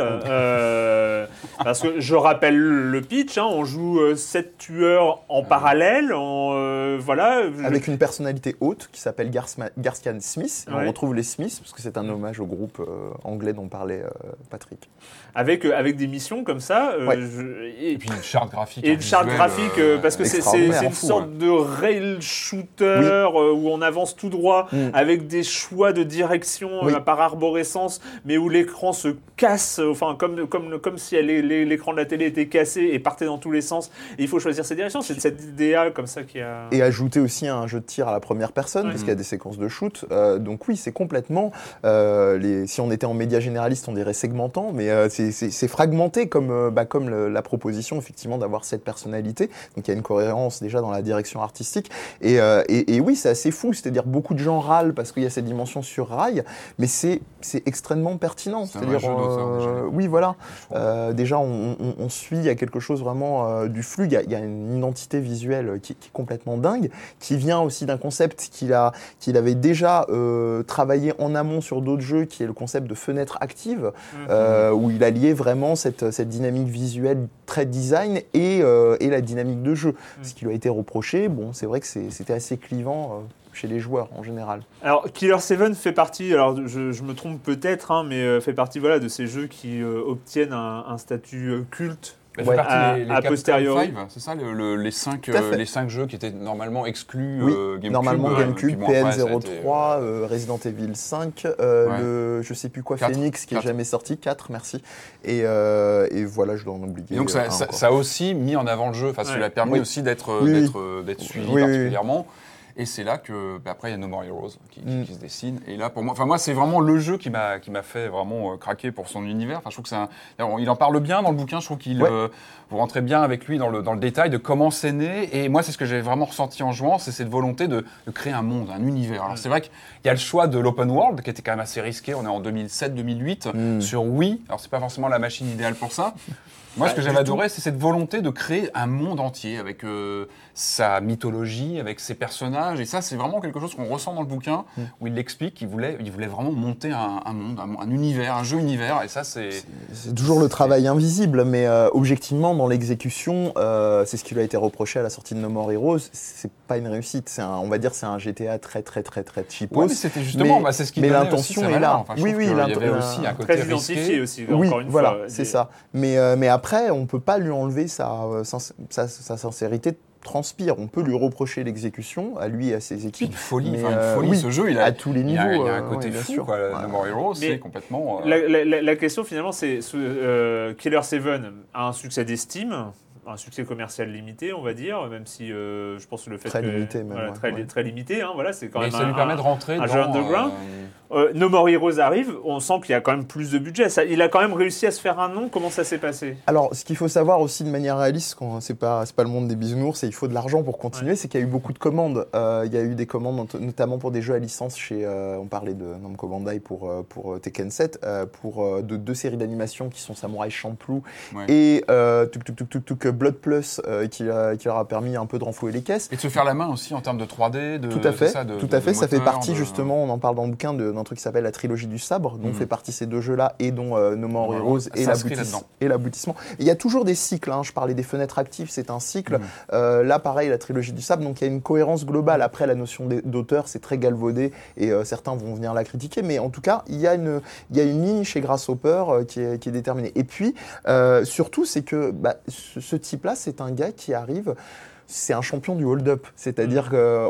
Euh, parce que je rappelle le pitch, hein, on joue euh, sept tueurs en ah, parallèle. En, euh, voilà. Avec une personnalité haute qui s'appelle Garskan Smith. Ouais. On retrouve les Smiths, parce que c'est un hommage au groupe euh, anglais dont parlait euh, Patrick. Avec, euh, avec des missions comme ça. Euh, ouais. je, et, et puis une charte graphique. Et une charte graphique, euh, parce que c'est, c'est, c'est une fou, sorte ouais. de rail shooter oui. euh, où on avance tout droit mm. avec des choix de direction oui. euh, par arborescence, mais où l'écran se casse, enfin comme, comme, comme si elle, l'écran de la télé était cassé et partait dans tous les sens. Et il faut choisir ses directions. C'est cette idée comme ça qui a... Et ajouter aussi un jeu de tir à la première personne, mm. parce qu'il y a des séquences de shoot. Euh, donc oui, c'est complètement... Euh, les, si on était en média généraliste, on dirait segmentant, mais euh, c'est C'est, c'est fragmenté comme, euh, bah, comme le, la proposition effectivement d'avoir cette personnalité. Donc il y a une cohérence déjà dans la direction artistique. Et, euh, et, et oui, c'est assez fou. C'est-à-dire beaucoup de gens râlent parce qu'il y a cette dimension sur rail, mais c'est, c'est extrêmement pertinent. C'est C'est-à-dire, un euh, déjà. oui, voilà. Euh, déjà, on, on, on suit. Il y a quelque chose vraiment euh, du flux. Il y, a, il y a une identité visuelle qui, qui est complètement dingue, qui vient aussi d'un concept qu'il a, qu'il avait déjà euh, travaillé en amont sur d'autres jeux, qui est le concept de fenêtre active, mm-hmm. euh, où il a lié vraiment cette, cette dynamique visuelle très design et, euh, et la dynamique de jeu. Mm. Ce qui lui a été reproché, bon, c'est vrai que c'est, c'était assez clivant euh, chez les joueurs en général. Alors, Killer sept fait partie, alors je, je me trompe peut-être, hein, mais euh, fait partie voilà, de ces jeux qui euh, obtiennent un, un statut euh, culte. Bah, ouais. À, les, les à posteriori. cinq, c'est ça, le, le, les, cinq, euh, les cinq jeux qui étaient normalement exclus oui, euh, GameCube. Normalement euh, GameCube, P N zéro trois, euh, Resident Evil cinq, euh, ouais. le je sais plus quoi, quatre, Phoenix qui n'est jamais sorti, quatre, merci. Et, euh, et voilà, je dois en oublier. Et donc ça, ça, ça a aussi mis en avant le jeu, enfin, ouais. ça lui a permis oui. aussi d'être, oui, d'être, oui. d'être suivi oui, particulièrement. Oui. Et c'est là que, bah après, il y a No More Heroes qui, qui, mm. qui se dessine. Et là, pour moi, enfin moi, c'est vraiment le jeu qui m'a qui m'a fait vraiment euh, craquer pour son univers. Enfin, je trouve que c'est un, il en parle bien dans le bouquin. Je trouve qu'il, ouais. euh, vous rentrez bien avec lui dans le dans le détail de comment c'est né. Et moi, c'est ce que j'ai vraiment ressenti en jouant, c'est cette volonté de, de créer un monde, un univers. Alors, mm. c'est vrai qu'il y a le choix de l'open world qui était quand même assez risqué. On est en deux mille sept deux mille huit mm. sur Wii. Alors, c'est pas forcément la machine idéale pour ça. Moi, ce que j'avais adoré, c'est cette volonté de créer un monde entier avec euh, sa mythologie, avec ses personnages. Et ça, c'est vraiment quelque chose qu'on ressent dans le bouquin, mmh. où il l'explique qu'il voulait, il voulait vraiment monter un, un monde, un, un univers, un jeu univers. Et ça, c'est... C'est, c'est toujours le travail invisible, mais euh, objectivement, dans l'exécution, euh, c'est ce qui lui a été reproché à la sortie de No More Heroes. C'est pas une réussite. C'est un, on va dire c'est un G T A très, très, très, très cheapos. Ouais, mais c'était justement, mais, bah, c'est ce qui mais donnait l'intention aussi est là. Enfin, oui, oui, il y avait aussi un côté très identifié aussi, oui, encore une voilà, fois. c'est des... ça. Mais, euh, mais après, on peut pas lui enlever sa, sa, sa, sa sincérité transpire. On peut lui reprocher l'exécution, à lui et à ses équipes. Une folie, mais, enfin, une folie euh, oui, ce jeu, il a, à tous les niveaux. Il y a, il y a un côté ouais, fou, quoi. No More Heroes, c'est complètement... Euh... La, la, la question, finalement, c'est euh, Killer sept a un succès d'estime, un succès commercial limité, on va dire, même si euh, je pense que le fait très que... Limité, même, voilà, ouais, très, ouais. très limité, hein, voilà, c'est quand mais même ça un, lui permet de rentrer un, dans... un jeu underground. Euh... Euh, No More Heroes arrive, on sent qu'il y a quand même plus de budget. Ça, il a quand même réussi à se faire un nom. Comment ça s'est passé ? Alors, ce qu'il faut savoir aussi de manière réaliste, quand c'est pas c'est pas le monde des bisounours, et il faut de l'argent pour continuer, ouais. c'est qu'il y a eu beaucoup de commandes. Euh, il y a eu des commandes, notamment pour des jeux à licence chez, euh, on parlait de Namco Bandai pour pour Tekken sept, euh, pour euh, de deux séries d'animation qui sont Samurai Champloo ouais. et euh, tuk, tuk, tuk, tuk, tuk, Blood Plus, euh, qui, euh, qui leur a permis un peu de renflouer les caisses. Et de se faire la main aussi en termes de trois D. De, tout à fait. Ça, de, tout à fait. De ça moteur, fait partie de... justement. On en parle dans le bouquin de, d'un truc qui s'appelle la trilogie du sabre, dont mmh. fait partie ces deux jeux-là et dont euh, No More Heroes ouais, et, l'aboutis- et l'aboutissement. Il y a toujours des cycles, hein. Je parlais des fenêtres actives, c'est un cycle. Mmh. Euh, là, pareil, la trilogie du sabre, donc il y a une cohérence globale. Après, la notion d'auteur, c'est très galvaudé et euh, certains vont venir la critiquer, mais en tout cas, il y a une, il y a une ligne chez Grasshopper euh, qui, est, qui est déterminée. Et puis, euh, surtout, c'est que bah, ce, ce type-là, c'est un gars qui arrive... C'est un champion du hold-up, c'est-à-dire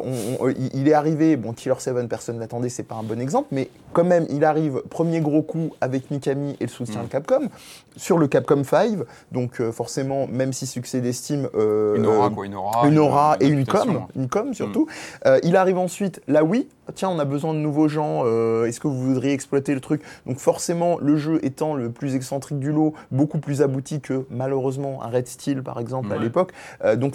qu'il est arrivé, bon, Killer sept, personne ne l'attendait, c'est pas un bon exemple, mais quand même, il arrive, premier gros coup avec Mikami et le soutien mmh. de Capcom, sur le Capcom cinq, donc euh, forcément, même si succès d'estime... Euh, une aura, quoi, une aura. Une aura une, et une com, une com surtout. Mmh. Euh, il arrive ensuite, la Wii, tiens, on a besoin de nouveaux gens, euh, est-ce que vous voudriez exploiter le truc ? Donc forcément, le jeu étant le plus excentrique du lot, beaucoup plus abouti que, malheureusement, un Red Steel, par exemple, ouais. à l'époque, euh, donc forcément,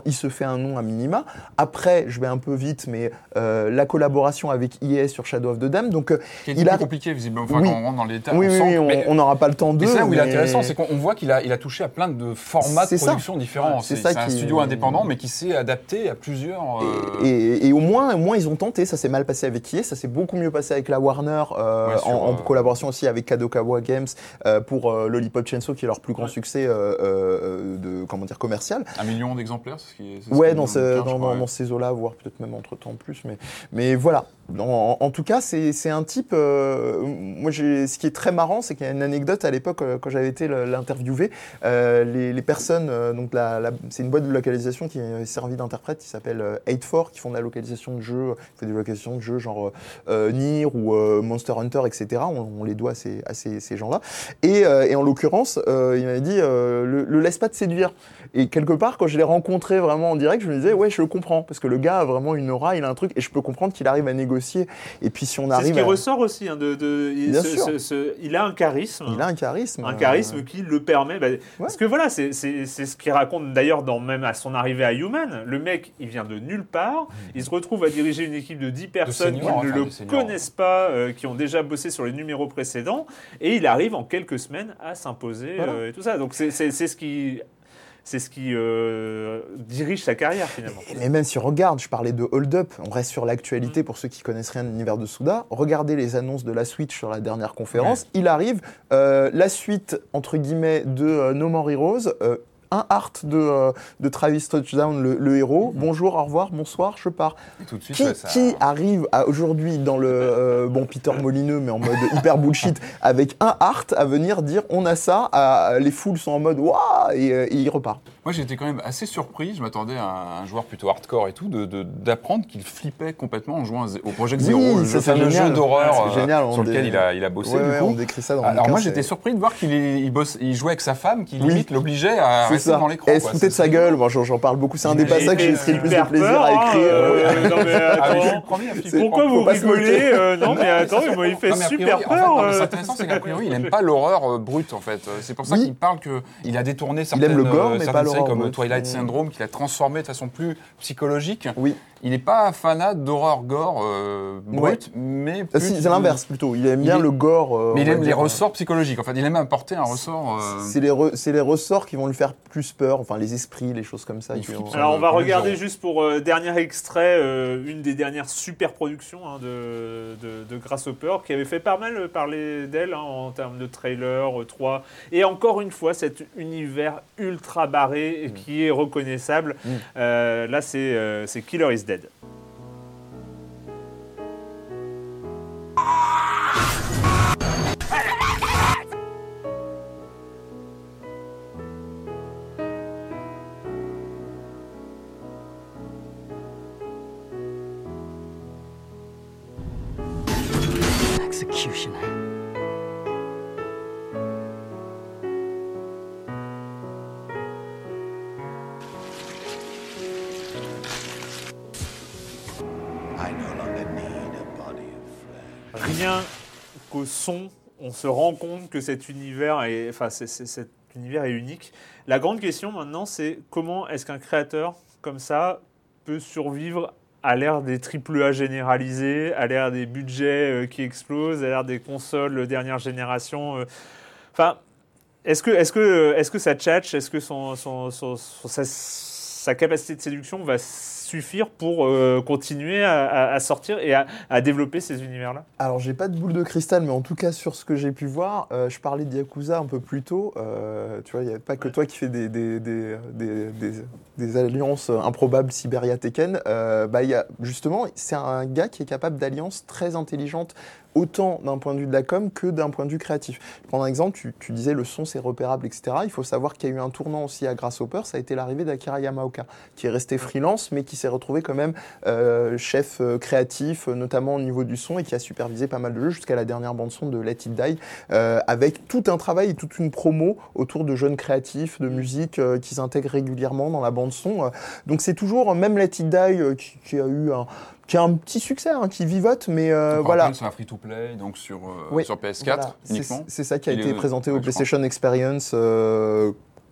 il se fait un nom à minima. Après, je vais un peu vite, mais euh, la collaboration avec E A sur Shadow of the Dam. Donc, euh, qui est il a compliqué visiblement. Enfin, oui. quand on rentre dans les détails, oui, on oui, sent oui, que, on n'aura pas le temps de. C'est là où mais... il est intéressant, c'est qu'on voit qu'il a, il a touché à plein de formats c'est de production ça. différents. C'est, c'est, ça c'est un qui... studio indépendant, mais qui s'est adapté à plusieurs. Euh... Et, et, et au moins, au moins, ils ont tenté. Ça s'est mal passé avec E A, ça s'est beaucoup mieux passé avec la Warner, euh, ouais, sur, en, en euh... collaboration aussi avec Kadokawa Games euh, pour euh, Lollipop Chainsaw, qui est leur plus grand ouais. succès euh, euh, de comment dire commercial. Un million d'exemplaires, c'est ce qui est. C'est ouais, ce dans, ce, cas, dans, crois, dans, ouais. dans ces eaux-là, voire peut-être même entre temps plus. Mais, mais voilà. En, en tout cas, c'est, c'est un type. Euh, moi, j'ai, ce qui est très marrant, c'est qu'il y a une anecdote à l'époque euh, quand j'avais été l'interviewer. Euh, les, les personnes, euh, donc la, la, c'est une boîte de localisation qui est servie d'interprète, qui s'appelle euh, eight four, qui font de la localisation de jeux, qui fait des localisations de jeux genre euh, Nier ou euh, Monster Hunter, et cetera. On, on les doit à ces, à ces, ces gens-là. Et, euh, et en l'occurrence, euh, il m'avait dit, euh, le, le laisse pas te séduire. Et quelque part, quand je l'ai rencontré vraiment en direct, je me disais, ouais, je le comprends, parce que le gars a vraiment une aura, il a un truc, et je peux comprendre qu'il arrive à négocier. Et puis si on arrive, c'est ce qui à... ressort aussi. Hein, de, de, Bien ce, sûr. Ce, ce, il a un charisme. Il a un charisme. Un charisme euh... qui le permet. Bah, ouais. Parce que voilà, c'est, c'est, c'est ce qu'il raconte d'ailleurs dans, même à son arrivée à Human. Le mec, il vient de nulle part. Mmh. Il se retrouve à diriger une équipe de dix personnes de seniors, qui ne enfin, le connaissent pas, euh, qui ont déjà bossé sur les numéros précédents. Et il arrive en quelques semaines à s'imposer voilà. euh, et tout ça. Donc c'est, c'est, c'est ce qui... C'est ce qui euh, dirige sa carrière, finalement. Mais même si on regarde, je parlais de Hold Up, on reste sur l'actualité mmh. pour ceux qui connaissent rien de l'univers de Suda. Regardez les annonces de la Switch sur la dernière conférence. Ouais. Il arrive, euh, la suite, entre guillemets, de euh, No More Heroes, euh, un art de, euh, de Travis Touchdown, le, le héros. Mmh. Bonjour, au revoir, bonsoir, je pars. Et tout de suite, qui, ouais, ça... qui arrive à, aujourd'hui dans le euh, bon Peter Molineux, mais en mode hyper bullshit, avec un art à venir dire on a ça, à, les foules sont en mode waouh et, et il repart. Moi, j'étais quand même assez surpris. Je m'attendais à un joueur plutôt hardcore et tout, de, de, d'apprendre qu'il flippait complètement en jouant au Project oui, Zero, le fameux jeu d'horreur ah, génial, euh, sur lequel dé... il, a, il a bossé. Ouais, du ouais, coup. On décrit ça dans Alors le moi, cas, j'étais c'est... surpris de voir qu'il il bosse, il jouait avec sa femme, qui oui. limite l'obligeait à c'est rester ça. dans l'écran. Elle se foutait de sa gueule. Moi, j'en, j'en parle beaucoup. C'est un des passages que j'ai pris le plus de plaisir peur, à écrire. Euh, non mais attends, pourquoi vous rigolez euh, Non mais attends, moi il fait super peur. C'est intéressant, c'est qu'a priori, il n'aime pas l'horreur brute en fait. C'est pour ça qu'il parle qu'il a détourné certaines séries comme Twilight Syndrome, qu'il a transformé de façon plus psychologique. Oui. Il n'est pas fanat d'horreur gore euh, brute, ouais. mais plus c'est, c'est l'inverse plutôt. Il aime bien il est... le gore. Euh, mais il aime les ressorts psychologiques. En fait, il aime apporter un ressort. Euh... C'est les re... c'est les ressorts qui vont lui faire plus peur. Enfin, les esprits, les choses comme ça. Ont... Alors, on va regarder juste pour euh, dernier extrait euh, une des dernières super productions hein, de, de, de Grasshopper qui avait fait pas mal parler d'elle hein, en termes de trailer euh, trois. Et encore une fois, cet univers ultra barré mm. qui est reconnaissable. Mm. Euh, là, c'est, euh, c'est Killer is Dead. Executioner. Rien qu'au son, on se rend compte que cet univers est, enfin, c'est, c'est, cet univers est unique. La grande question maintenant, c'est comment est-ce qu'un créateur comme ça peut survivre à l'ère des triple A généralisés, à l'ère des budgets euh, qui explosent, à l'ère des consoles dernière génération. Euh, enfin, est-ce que, est-ce que, est-ce que ça tchatche, est-ce que son, son, son, son, sa, sa capacité de séduction va suffire pour euh, continuer à, à, à sortir et à, à développer ces univers-là? Alors, j'ai pas de boule de cristal, mais en tout cas, sur ce que j'ai pu voir, euh, je parlais de Yakuza un peu plus tôt. Euh, tu vois, il n'y a pas que toi qui fais des, des, des, des, des, des alliances improbables Siberia Tekken. Euh, bah, y a, justement, c'est un gars qui est capable d'alliances très intelligentes, autant d'un point de vue de la com que d'un point de vue créatif. Je prends un exemple, tu, tu disais le son c'est repérable, et cetera. Il faut savoir qu'il y a eu un tournant aussi à Grasshopper, ça a été l'arrivée d'Akira Yamaoka, qui est resté freelance, mais qui s'est retrouvé quand même euh, chef euh, créatif, euh, notamment au niveau du son, et qui a supervisé pas mal de jeux jusqu'à la dernière bande-son de Let It Die, euh, avec tout un travail et toute une promo autour de jeunes créatifs, de musique, euh, qui s'intègrent régulièrement dans la bande-son. Donc c'est toujours, même Let It Die, euh, qui, qui a eu un... qui a un petit succès, hein, qui vivote, mais euh, voilà. C'est un free-to-play, donc sur, euh, oui, sur P S quatre voilà. uniquement. C'est, c'est ça qui a Il été est, présenté ouais, au PlayStation Experience, euh,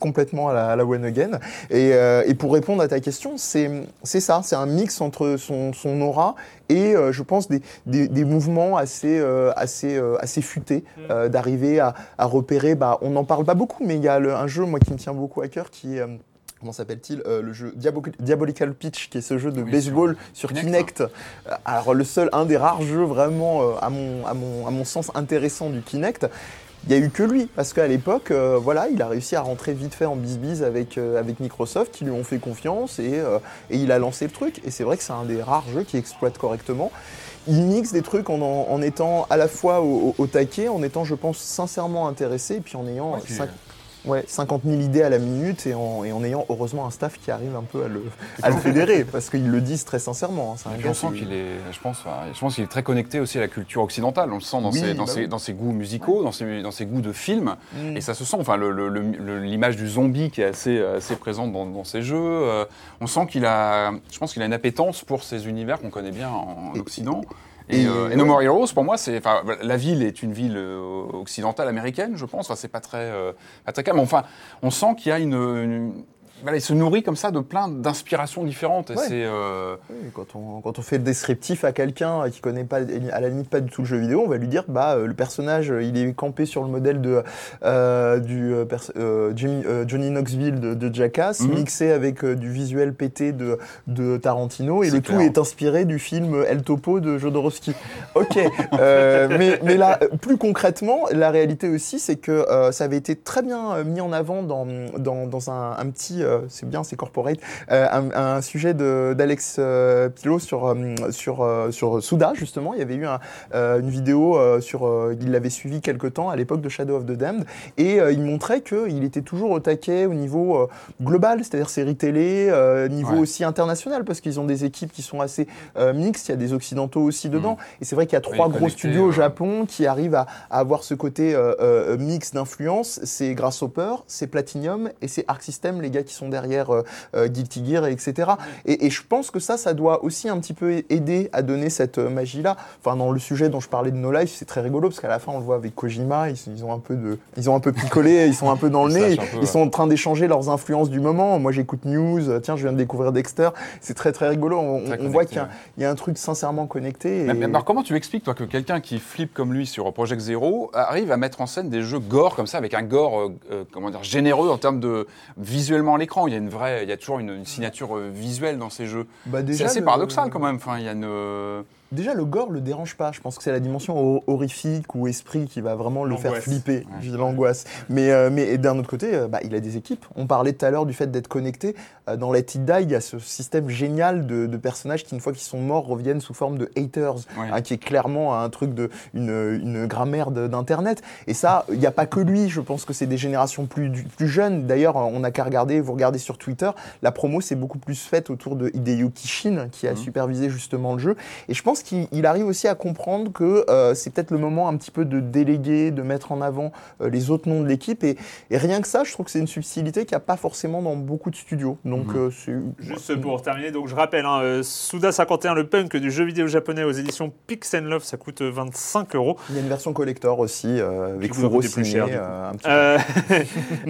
complètement à la, à la One Again. Et, euh, et pour répondre à ta question, c'est, c'est ça, c'est un mix entre son, son aura et euh, je pense des, des, des mouvements assez, euh, assez, euh, assez futés, euh, d'arriver à, à repérer, bah, on n'en parle pas beaucoup, mais il y a le, un jeu moi, qui me tient beaucoup à cœur qui est... Euh, comment s'appelle-t-il euh, le jeu Diabo- Diabolical Pitch, qui est ce jeu de oui, baseball sur, sur Kinect. Kinect. Hein. Alors le seul, un des rares jeux vraiment, euh, à, mon, à, mon, à mon sens, intéressant du Kinect. Il n'y a eu que lui, parce qu'à l'époque, euh, voilà, il a réussi à rentrer vite fait en bis-bis avec, euh, avec Microsoft, qui lui ont fait confiance, et, euh, et il a lancé le truc. Et c'est vrai que c'est un des rares jeux qui exploite correctement. Il mixe des trucs en, en, en étant à la fois au, au, au taquet, en étant, je pense, sincèrement intéressé, et puis en ayant... Okay. cinq Ouais, cinquante mille idées à la minute et en, et en ayant heureusement un staff qui arrive un peu à le, à le fédérer, parce qu'ils le disent très sincèrement. Hein, c'est un gars, sent qu'il est, je pense, je pense qu'il est très connecté aussi à la culture occidentale. On le sent dans, oui, ses, dans, bah ses, oui. dans ses goûts musicaux, ouais. dans, ses, dans ses goûts de films, mm. et ça se sent. Enfin, le, le, le, l'image du zombie qui est assez, assez présente dans, dans ses jeux. Euh, on sent qu'il a, je pense qu'il a une appétence pour ces univers qu'on connaît bien en, en Occident. Et, et, euh, et No More Heroes, pour moi, c'est, enfin, la ville est une ville euh, occidentale américaine, je pense. Enfin, c'est pas très, euh, pas très calme. Enfin, on sent qu'il y a une, une voilà, il se nourrit comme ça de plein d'inspirations différentes. Et ouais. c'est, euh... oui, quand, on, quand on fait le descriptif à quelqu'un qui connaît pas, à la limite pas du tout le jeu vidéo, on va lui dire bah le personnage il est campé sur le modèle de euh, du euh, Jimmy, euh, Johnny Knoxville de, de Jackass, mm-hmm. mixé avec euh, du visuel pété de, de Tarantino, et c'est le clair. Tout est inspiré du film El Topo de Jodorowsky. Ok, euh, mais, mais là plus concrètement, la réalité aussi c'est que euh, ça avait été très bien mis en avant dans, dans, dans un, un petit euh, c'est bien, c'est corporate, euh, un, un sujet de, d'Alex euh, Pilot sur, euh, sur, euh, sur Suda, justement. Il y avait eu un, euh, une vidéo euh, sur, euh, il l'avait suivi quelque temps à l'époque de Shadow of the Damned, et euh, il montrait qu'il était toujours au taquet au niveau euh, global, c'est-à-dire série télé, euh, niveau ouais. aussi international, parce qu'ils ont des équipes qui sont assez euh, mixtes, il y a des occidentaux aussi dedans, mmh. et c'est vrai qu'il y a trois oui, gros studios au Japon qui arrivent à, à avoir ce côté euh, euh, mix d'influence. C'est Grasshopper, c'est Platinum, et c'est Arc System, les gars qui sont derrière euh, euh, Guilty Gear, et cetera. Et, et je pense que ça, ça doit aussi un petit peu aider à donner cette euh, magie-là. Enfin, dans le sujet dont je parlais de No Life, c'est très rigolo, parce qu'à la fin, on le voit avec Kojima, ils, ils ont un peu de, ils ont un peu picolé, ils sont un peu dans le nez, ils, peu, ils ouais. sont en train d'échanger leurs influences du moment. Moi, j'écoute News, tiens, je viens de découvrir Dexter. C'est très, très rigolo. On, très on voit qu'il y a, il y a un truc sincèrement connecté. Et... Mais, mais alors, comment tu expliques, toi, que quelqu'un qui flippe comme lui sur Project Zero arrive à mettre en scène des jeux gore comme ça, avec un gore, euh, euh, comment dire, généreux en termes de visuellement à l'écran? Il y a une vraie, il y a toujours une, une signature euh, visuelle dans ces jeux. Bah déjà, c'est assez le... paradoxal quand même. Enfin, il y a une euh... Déjà, le gore le dérange pas. Je pense que c'est la dimension horrifique ou esprit qui va vraiment le faire flipper, ouais. l'angoisse. Mais, euh, mais d'un autre côté, euh, bah, il a des équipes. On parlait tout à l'heure du fait d'être connecté. Euh, dans Let It Die, il y a ce système génial de, de personnages qui, une fois qu'ils sont morts, reviennent sous forme de haters, ouais. hein, qui est clairement un truc de une, une grammaire de, d'internet. Et ça, il n'y a pas que lui. Je pense que c'est des générations plus, plus jeunes. D'ailleurs, on n'a qu'à regarder. Vous regardez sur Twitter, la promo s'est beaucoup plus faite autour de Hideyuki Shin, qui a mmh. supervisé justement le jeu. Et je pense qu'il il arrive aussi à comprendre que euh, c'est peut-être le moment un petit peu de déléguer, de mettre en avant euh, les autres noms de l'équipe. Et, et rien que ça, je trouve que c'est une subtilité qu'il n'y a pas forcément dans beaucoup de studios. Donc, mmh. euh, c'est... Juste pour terminer, donc je rappelle, hein, euh, Suda cinquante et un, le punk du jeu vidéo japonais aux éditions Pix and Love, ça coûte vingt-cinq euros. Il y a une version collector aussi, euh, avec Furo signé, cher, euh, un petit euh, peu.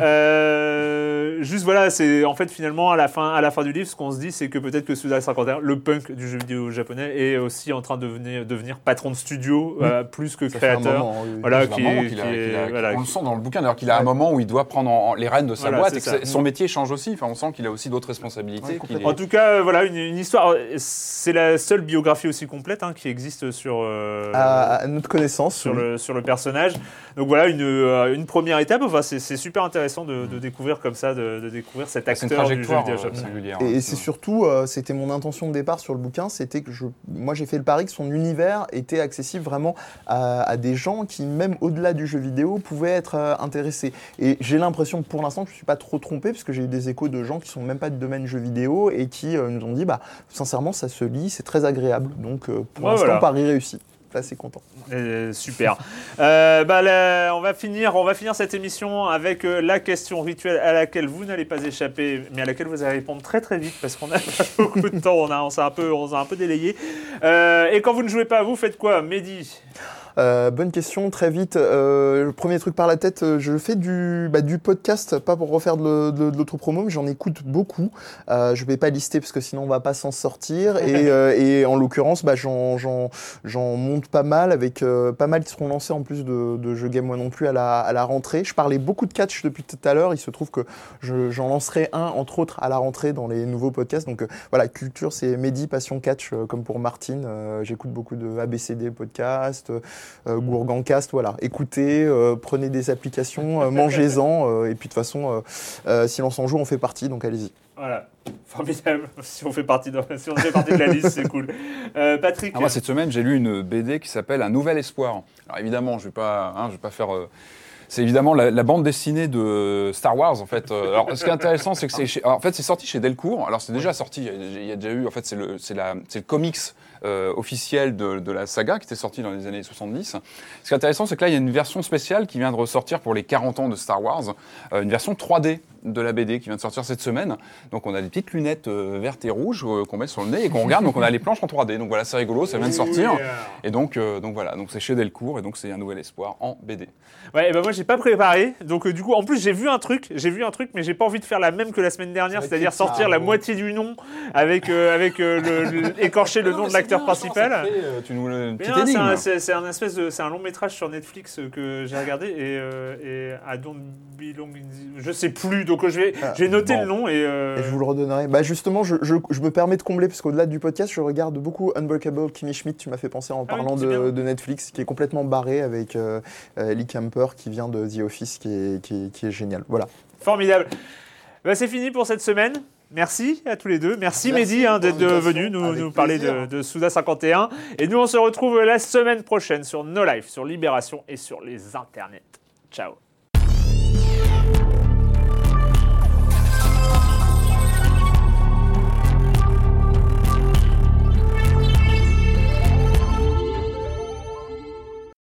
euh, juste voilà, c'est en fait finalement à la fin, à la fin du livre, ce qu'on se dit, c'est que peut-être que Suda cinquante et un, le punk du jeu vidéo japonais, est aussi en train de devenir, devenir patron de studio, mmh. euh, plus que ça créateur. Moment, oui. Voilà, qui est, qui est, voilà, on le sent dans le bouquin d'ailleurs qu'il a ouais. un moment où il doit prendre en, en, les rênes de sa voilà, boîte et que ça. Son métier change aussi. Enfin, on sent qu'il a aussi d'autres responsabilités. Ouais, est... En tout cas, euh, voilà une, une histoire. C'est la seule biographie aussi complète hein, qui existe sur euh, à, à notre connaissance sur oui. le sur le personnage. Donc voilà une euh, une première étape. Enfin, c'est, c'est super intéressant de, de découvrir comme ça, de, de découvrir cet acteur du jeu vidéo singulière. Et, et c'est surtout, euh, c'était mon intention de départ sur le bouquin, c'était que je, moi j'ai fait le pari que son univers était accessible vraiment à, à des gens qui, même au-delà du jeu vidéo, pouvaient être euh, intéressés. Et j'ai l'impression, pour l'instant, que je ne suis pas trop trompé, parce que j'ai eu des échos de gens qui ne sont même pas de domaine jeu vidéo et qui euh, nous ont dit, bah, sincèrement, ça se lit, c'est très agréable. Donc, euh, pour ouais, l'instant, voilà. pari réussi. Assez content. Euh, super. euh, bah, là, on va finir, on va finir cette émission avec euh, la question rituelle à laquelle vous n'allez pas échapper, mais à laquelle vous allez répondre très très vite parce qu'on a pas beaucoup de temps, on a, on s'est un peu, on s'est un peu délayé. Euh, et quand vous ne jouez pas, vous faites quoi, Mehdi ? Euh, bonne question, très vite. Euh, le premier truc par la tête, je fais du, bah, du podcast, pas pour refaire de, de, de l'auto-promo, mais j'en écoute beaucoup. Euh, je vais pas lister parce que sinon on va pas s'en sortir. Et, euh, et en l'occurrence, bah, j'en, j'en, j'en monte pas mal, avec euh, pas mal qui seront lancés en plus de, de Jeux Game Moi Non Plus à la, à la rentrée. Je parlais beaucoup de catch depuis tout à l'heure. Il se trouve que je, j'en lancerai un, entre autres, à la rentrée dans les nouveaux podcasts. Donc euh, voilà, culture, c'est Mehdi, passion catch, euh, comme pour Martine. Euh, j'écoute beaucoup de A B C D podcast, euh, Gourgancast, voilà. Écoutez, euh, prenez des applications, euh, mangez-en, euh, et puis de toute façon, euh, euh, Silence en Joue, on fait partie, donc allez-y. Voilà, formidable. Si on fait partie de, si on fait partie de la liste, c'est cool. Euh, Patrick. Ah, moi, cette semaine, j'ai lu une B D qui s'appelle Un Nouvel Espoir. Alors évidemment, je vais pas, hein, je vais pas faire. Euh... C'est évidemment la, la bande dessinée de Star Wars, en fait. Alors, ce qui est intéressant, c'est que c'est, chez, en fait, c'est sorti chez Delcourt. Alors, c'est déjà sorti. Il y a, il y a déjà eu, en fait, c'est le, c'est la, c'est le comics euh, officiel de, de la saga qui était sorti dans les années soixante-dix. Ce qui est intéressant, c'est que là, il y a une version spéciale qui vient de ressortir pour les quarante ans de Star Wars, euh, une version trois D de la B D qui vient de sortir cette semaine. Donc, on a des petites lunettes euh, vertes et rouges euh, qu'on met sur le nez et qu'on regarde. Donc, on a les planches en trois D. Donc, voilà, c'est rigolo, ça vient de sortir. Et donc, euh, donc voilà, donc c'est chez Delcourt et donc c'est Un Nouvel Espoir en B D. Ouais, et ben moi j'ai pas préparé, donc euh, du coup en plus j'ai vu un truc, j'ai vu un truc, mais j'ai pas envie de faire la même que la semaine dernière, c'est-à-dire sortir la moitié du nom avec euh, avec euh, le, le écorcher le nom de l'acteur principal. Fait, euh, tu nous une petite non, énigme. C'est un, c'est, c'est un espèce de, c'est un long métrage sur Netflix que j'ai regardé et, euh, et I don't belong in the... je sais plus, donc je vais, ah, je vais noter bon. le nom et, euh... et je vous le redonnerai. Bah justement, je, je, je me permets de combler parce qu'au-delà du podcast, je regarde beaucoup Unbreakable Kimmy Schmidt. Tu m'as fait penser en ah parlant oui, de, de Netflix, qui est complètement barré avec euh, Ellie Kemper qui vient de The Office, qui est, qui est, qui est génial. Voilà. Formidable. Bah, c'est fini pour cette semaine. Merci à tous les deux. Merci, Merci Mehdi hein, d'être venu nous, nous parler de, de Souda cinquante et un. Et nous, on se retrouve la semaine prochaine sur No Life, sur Libération et sur les internets. Ciao.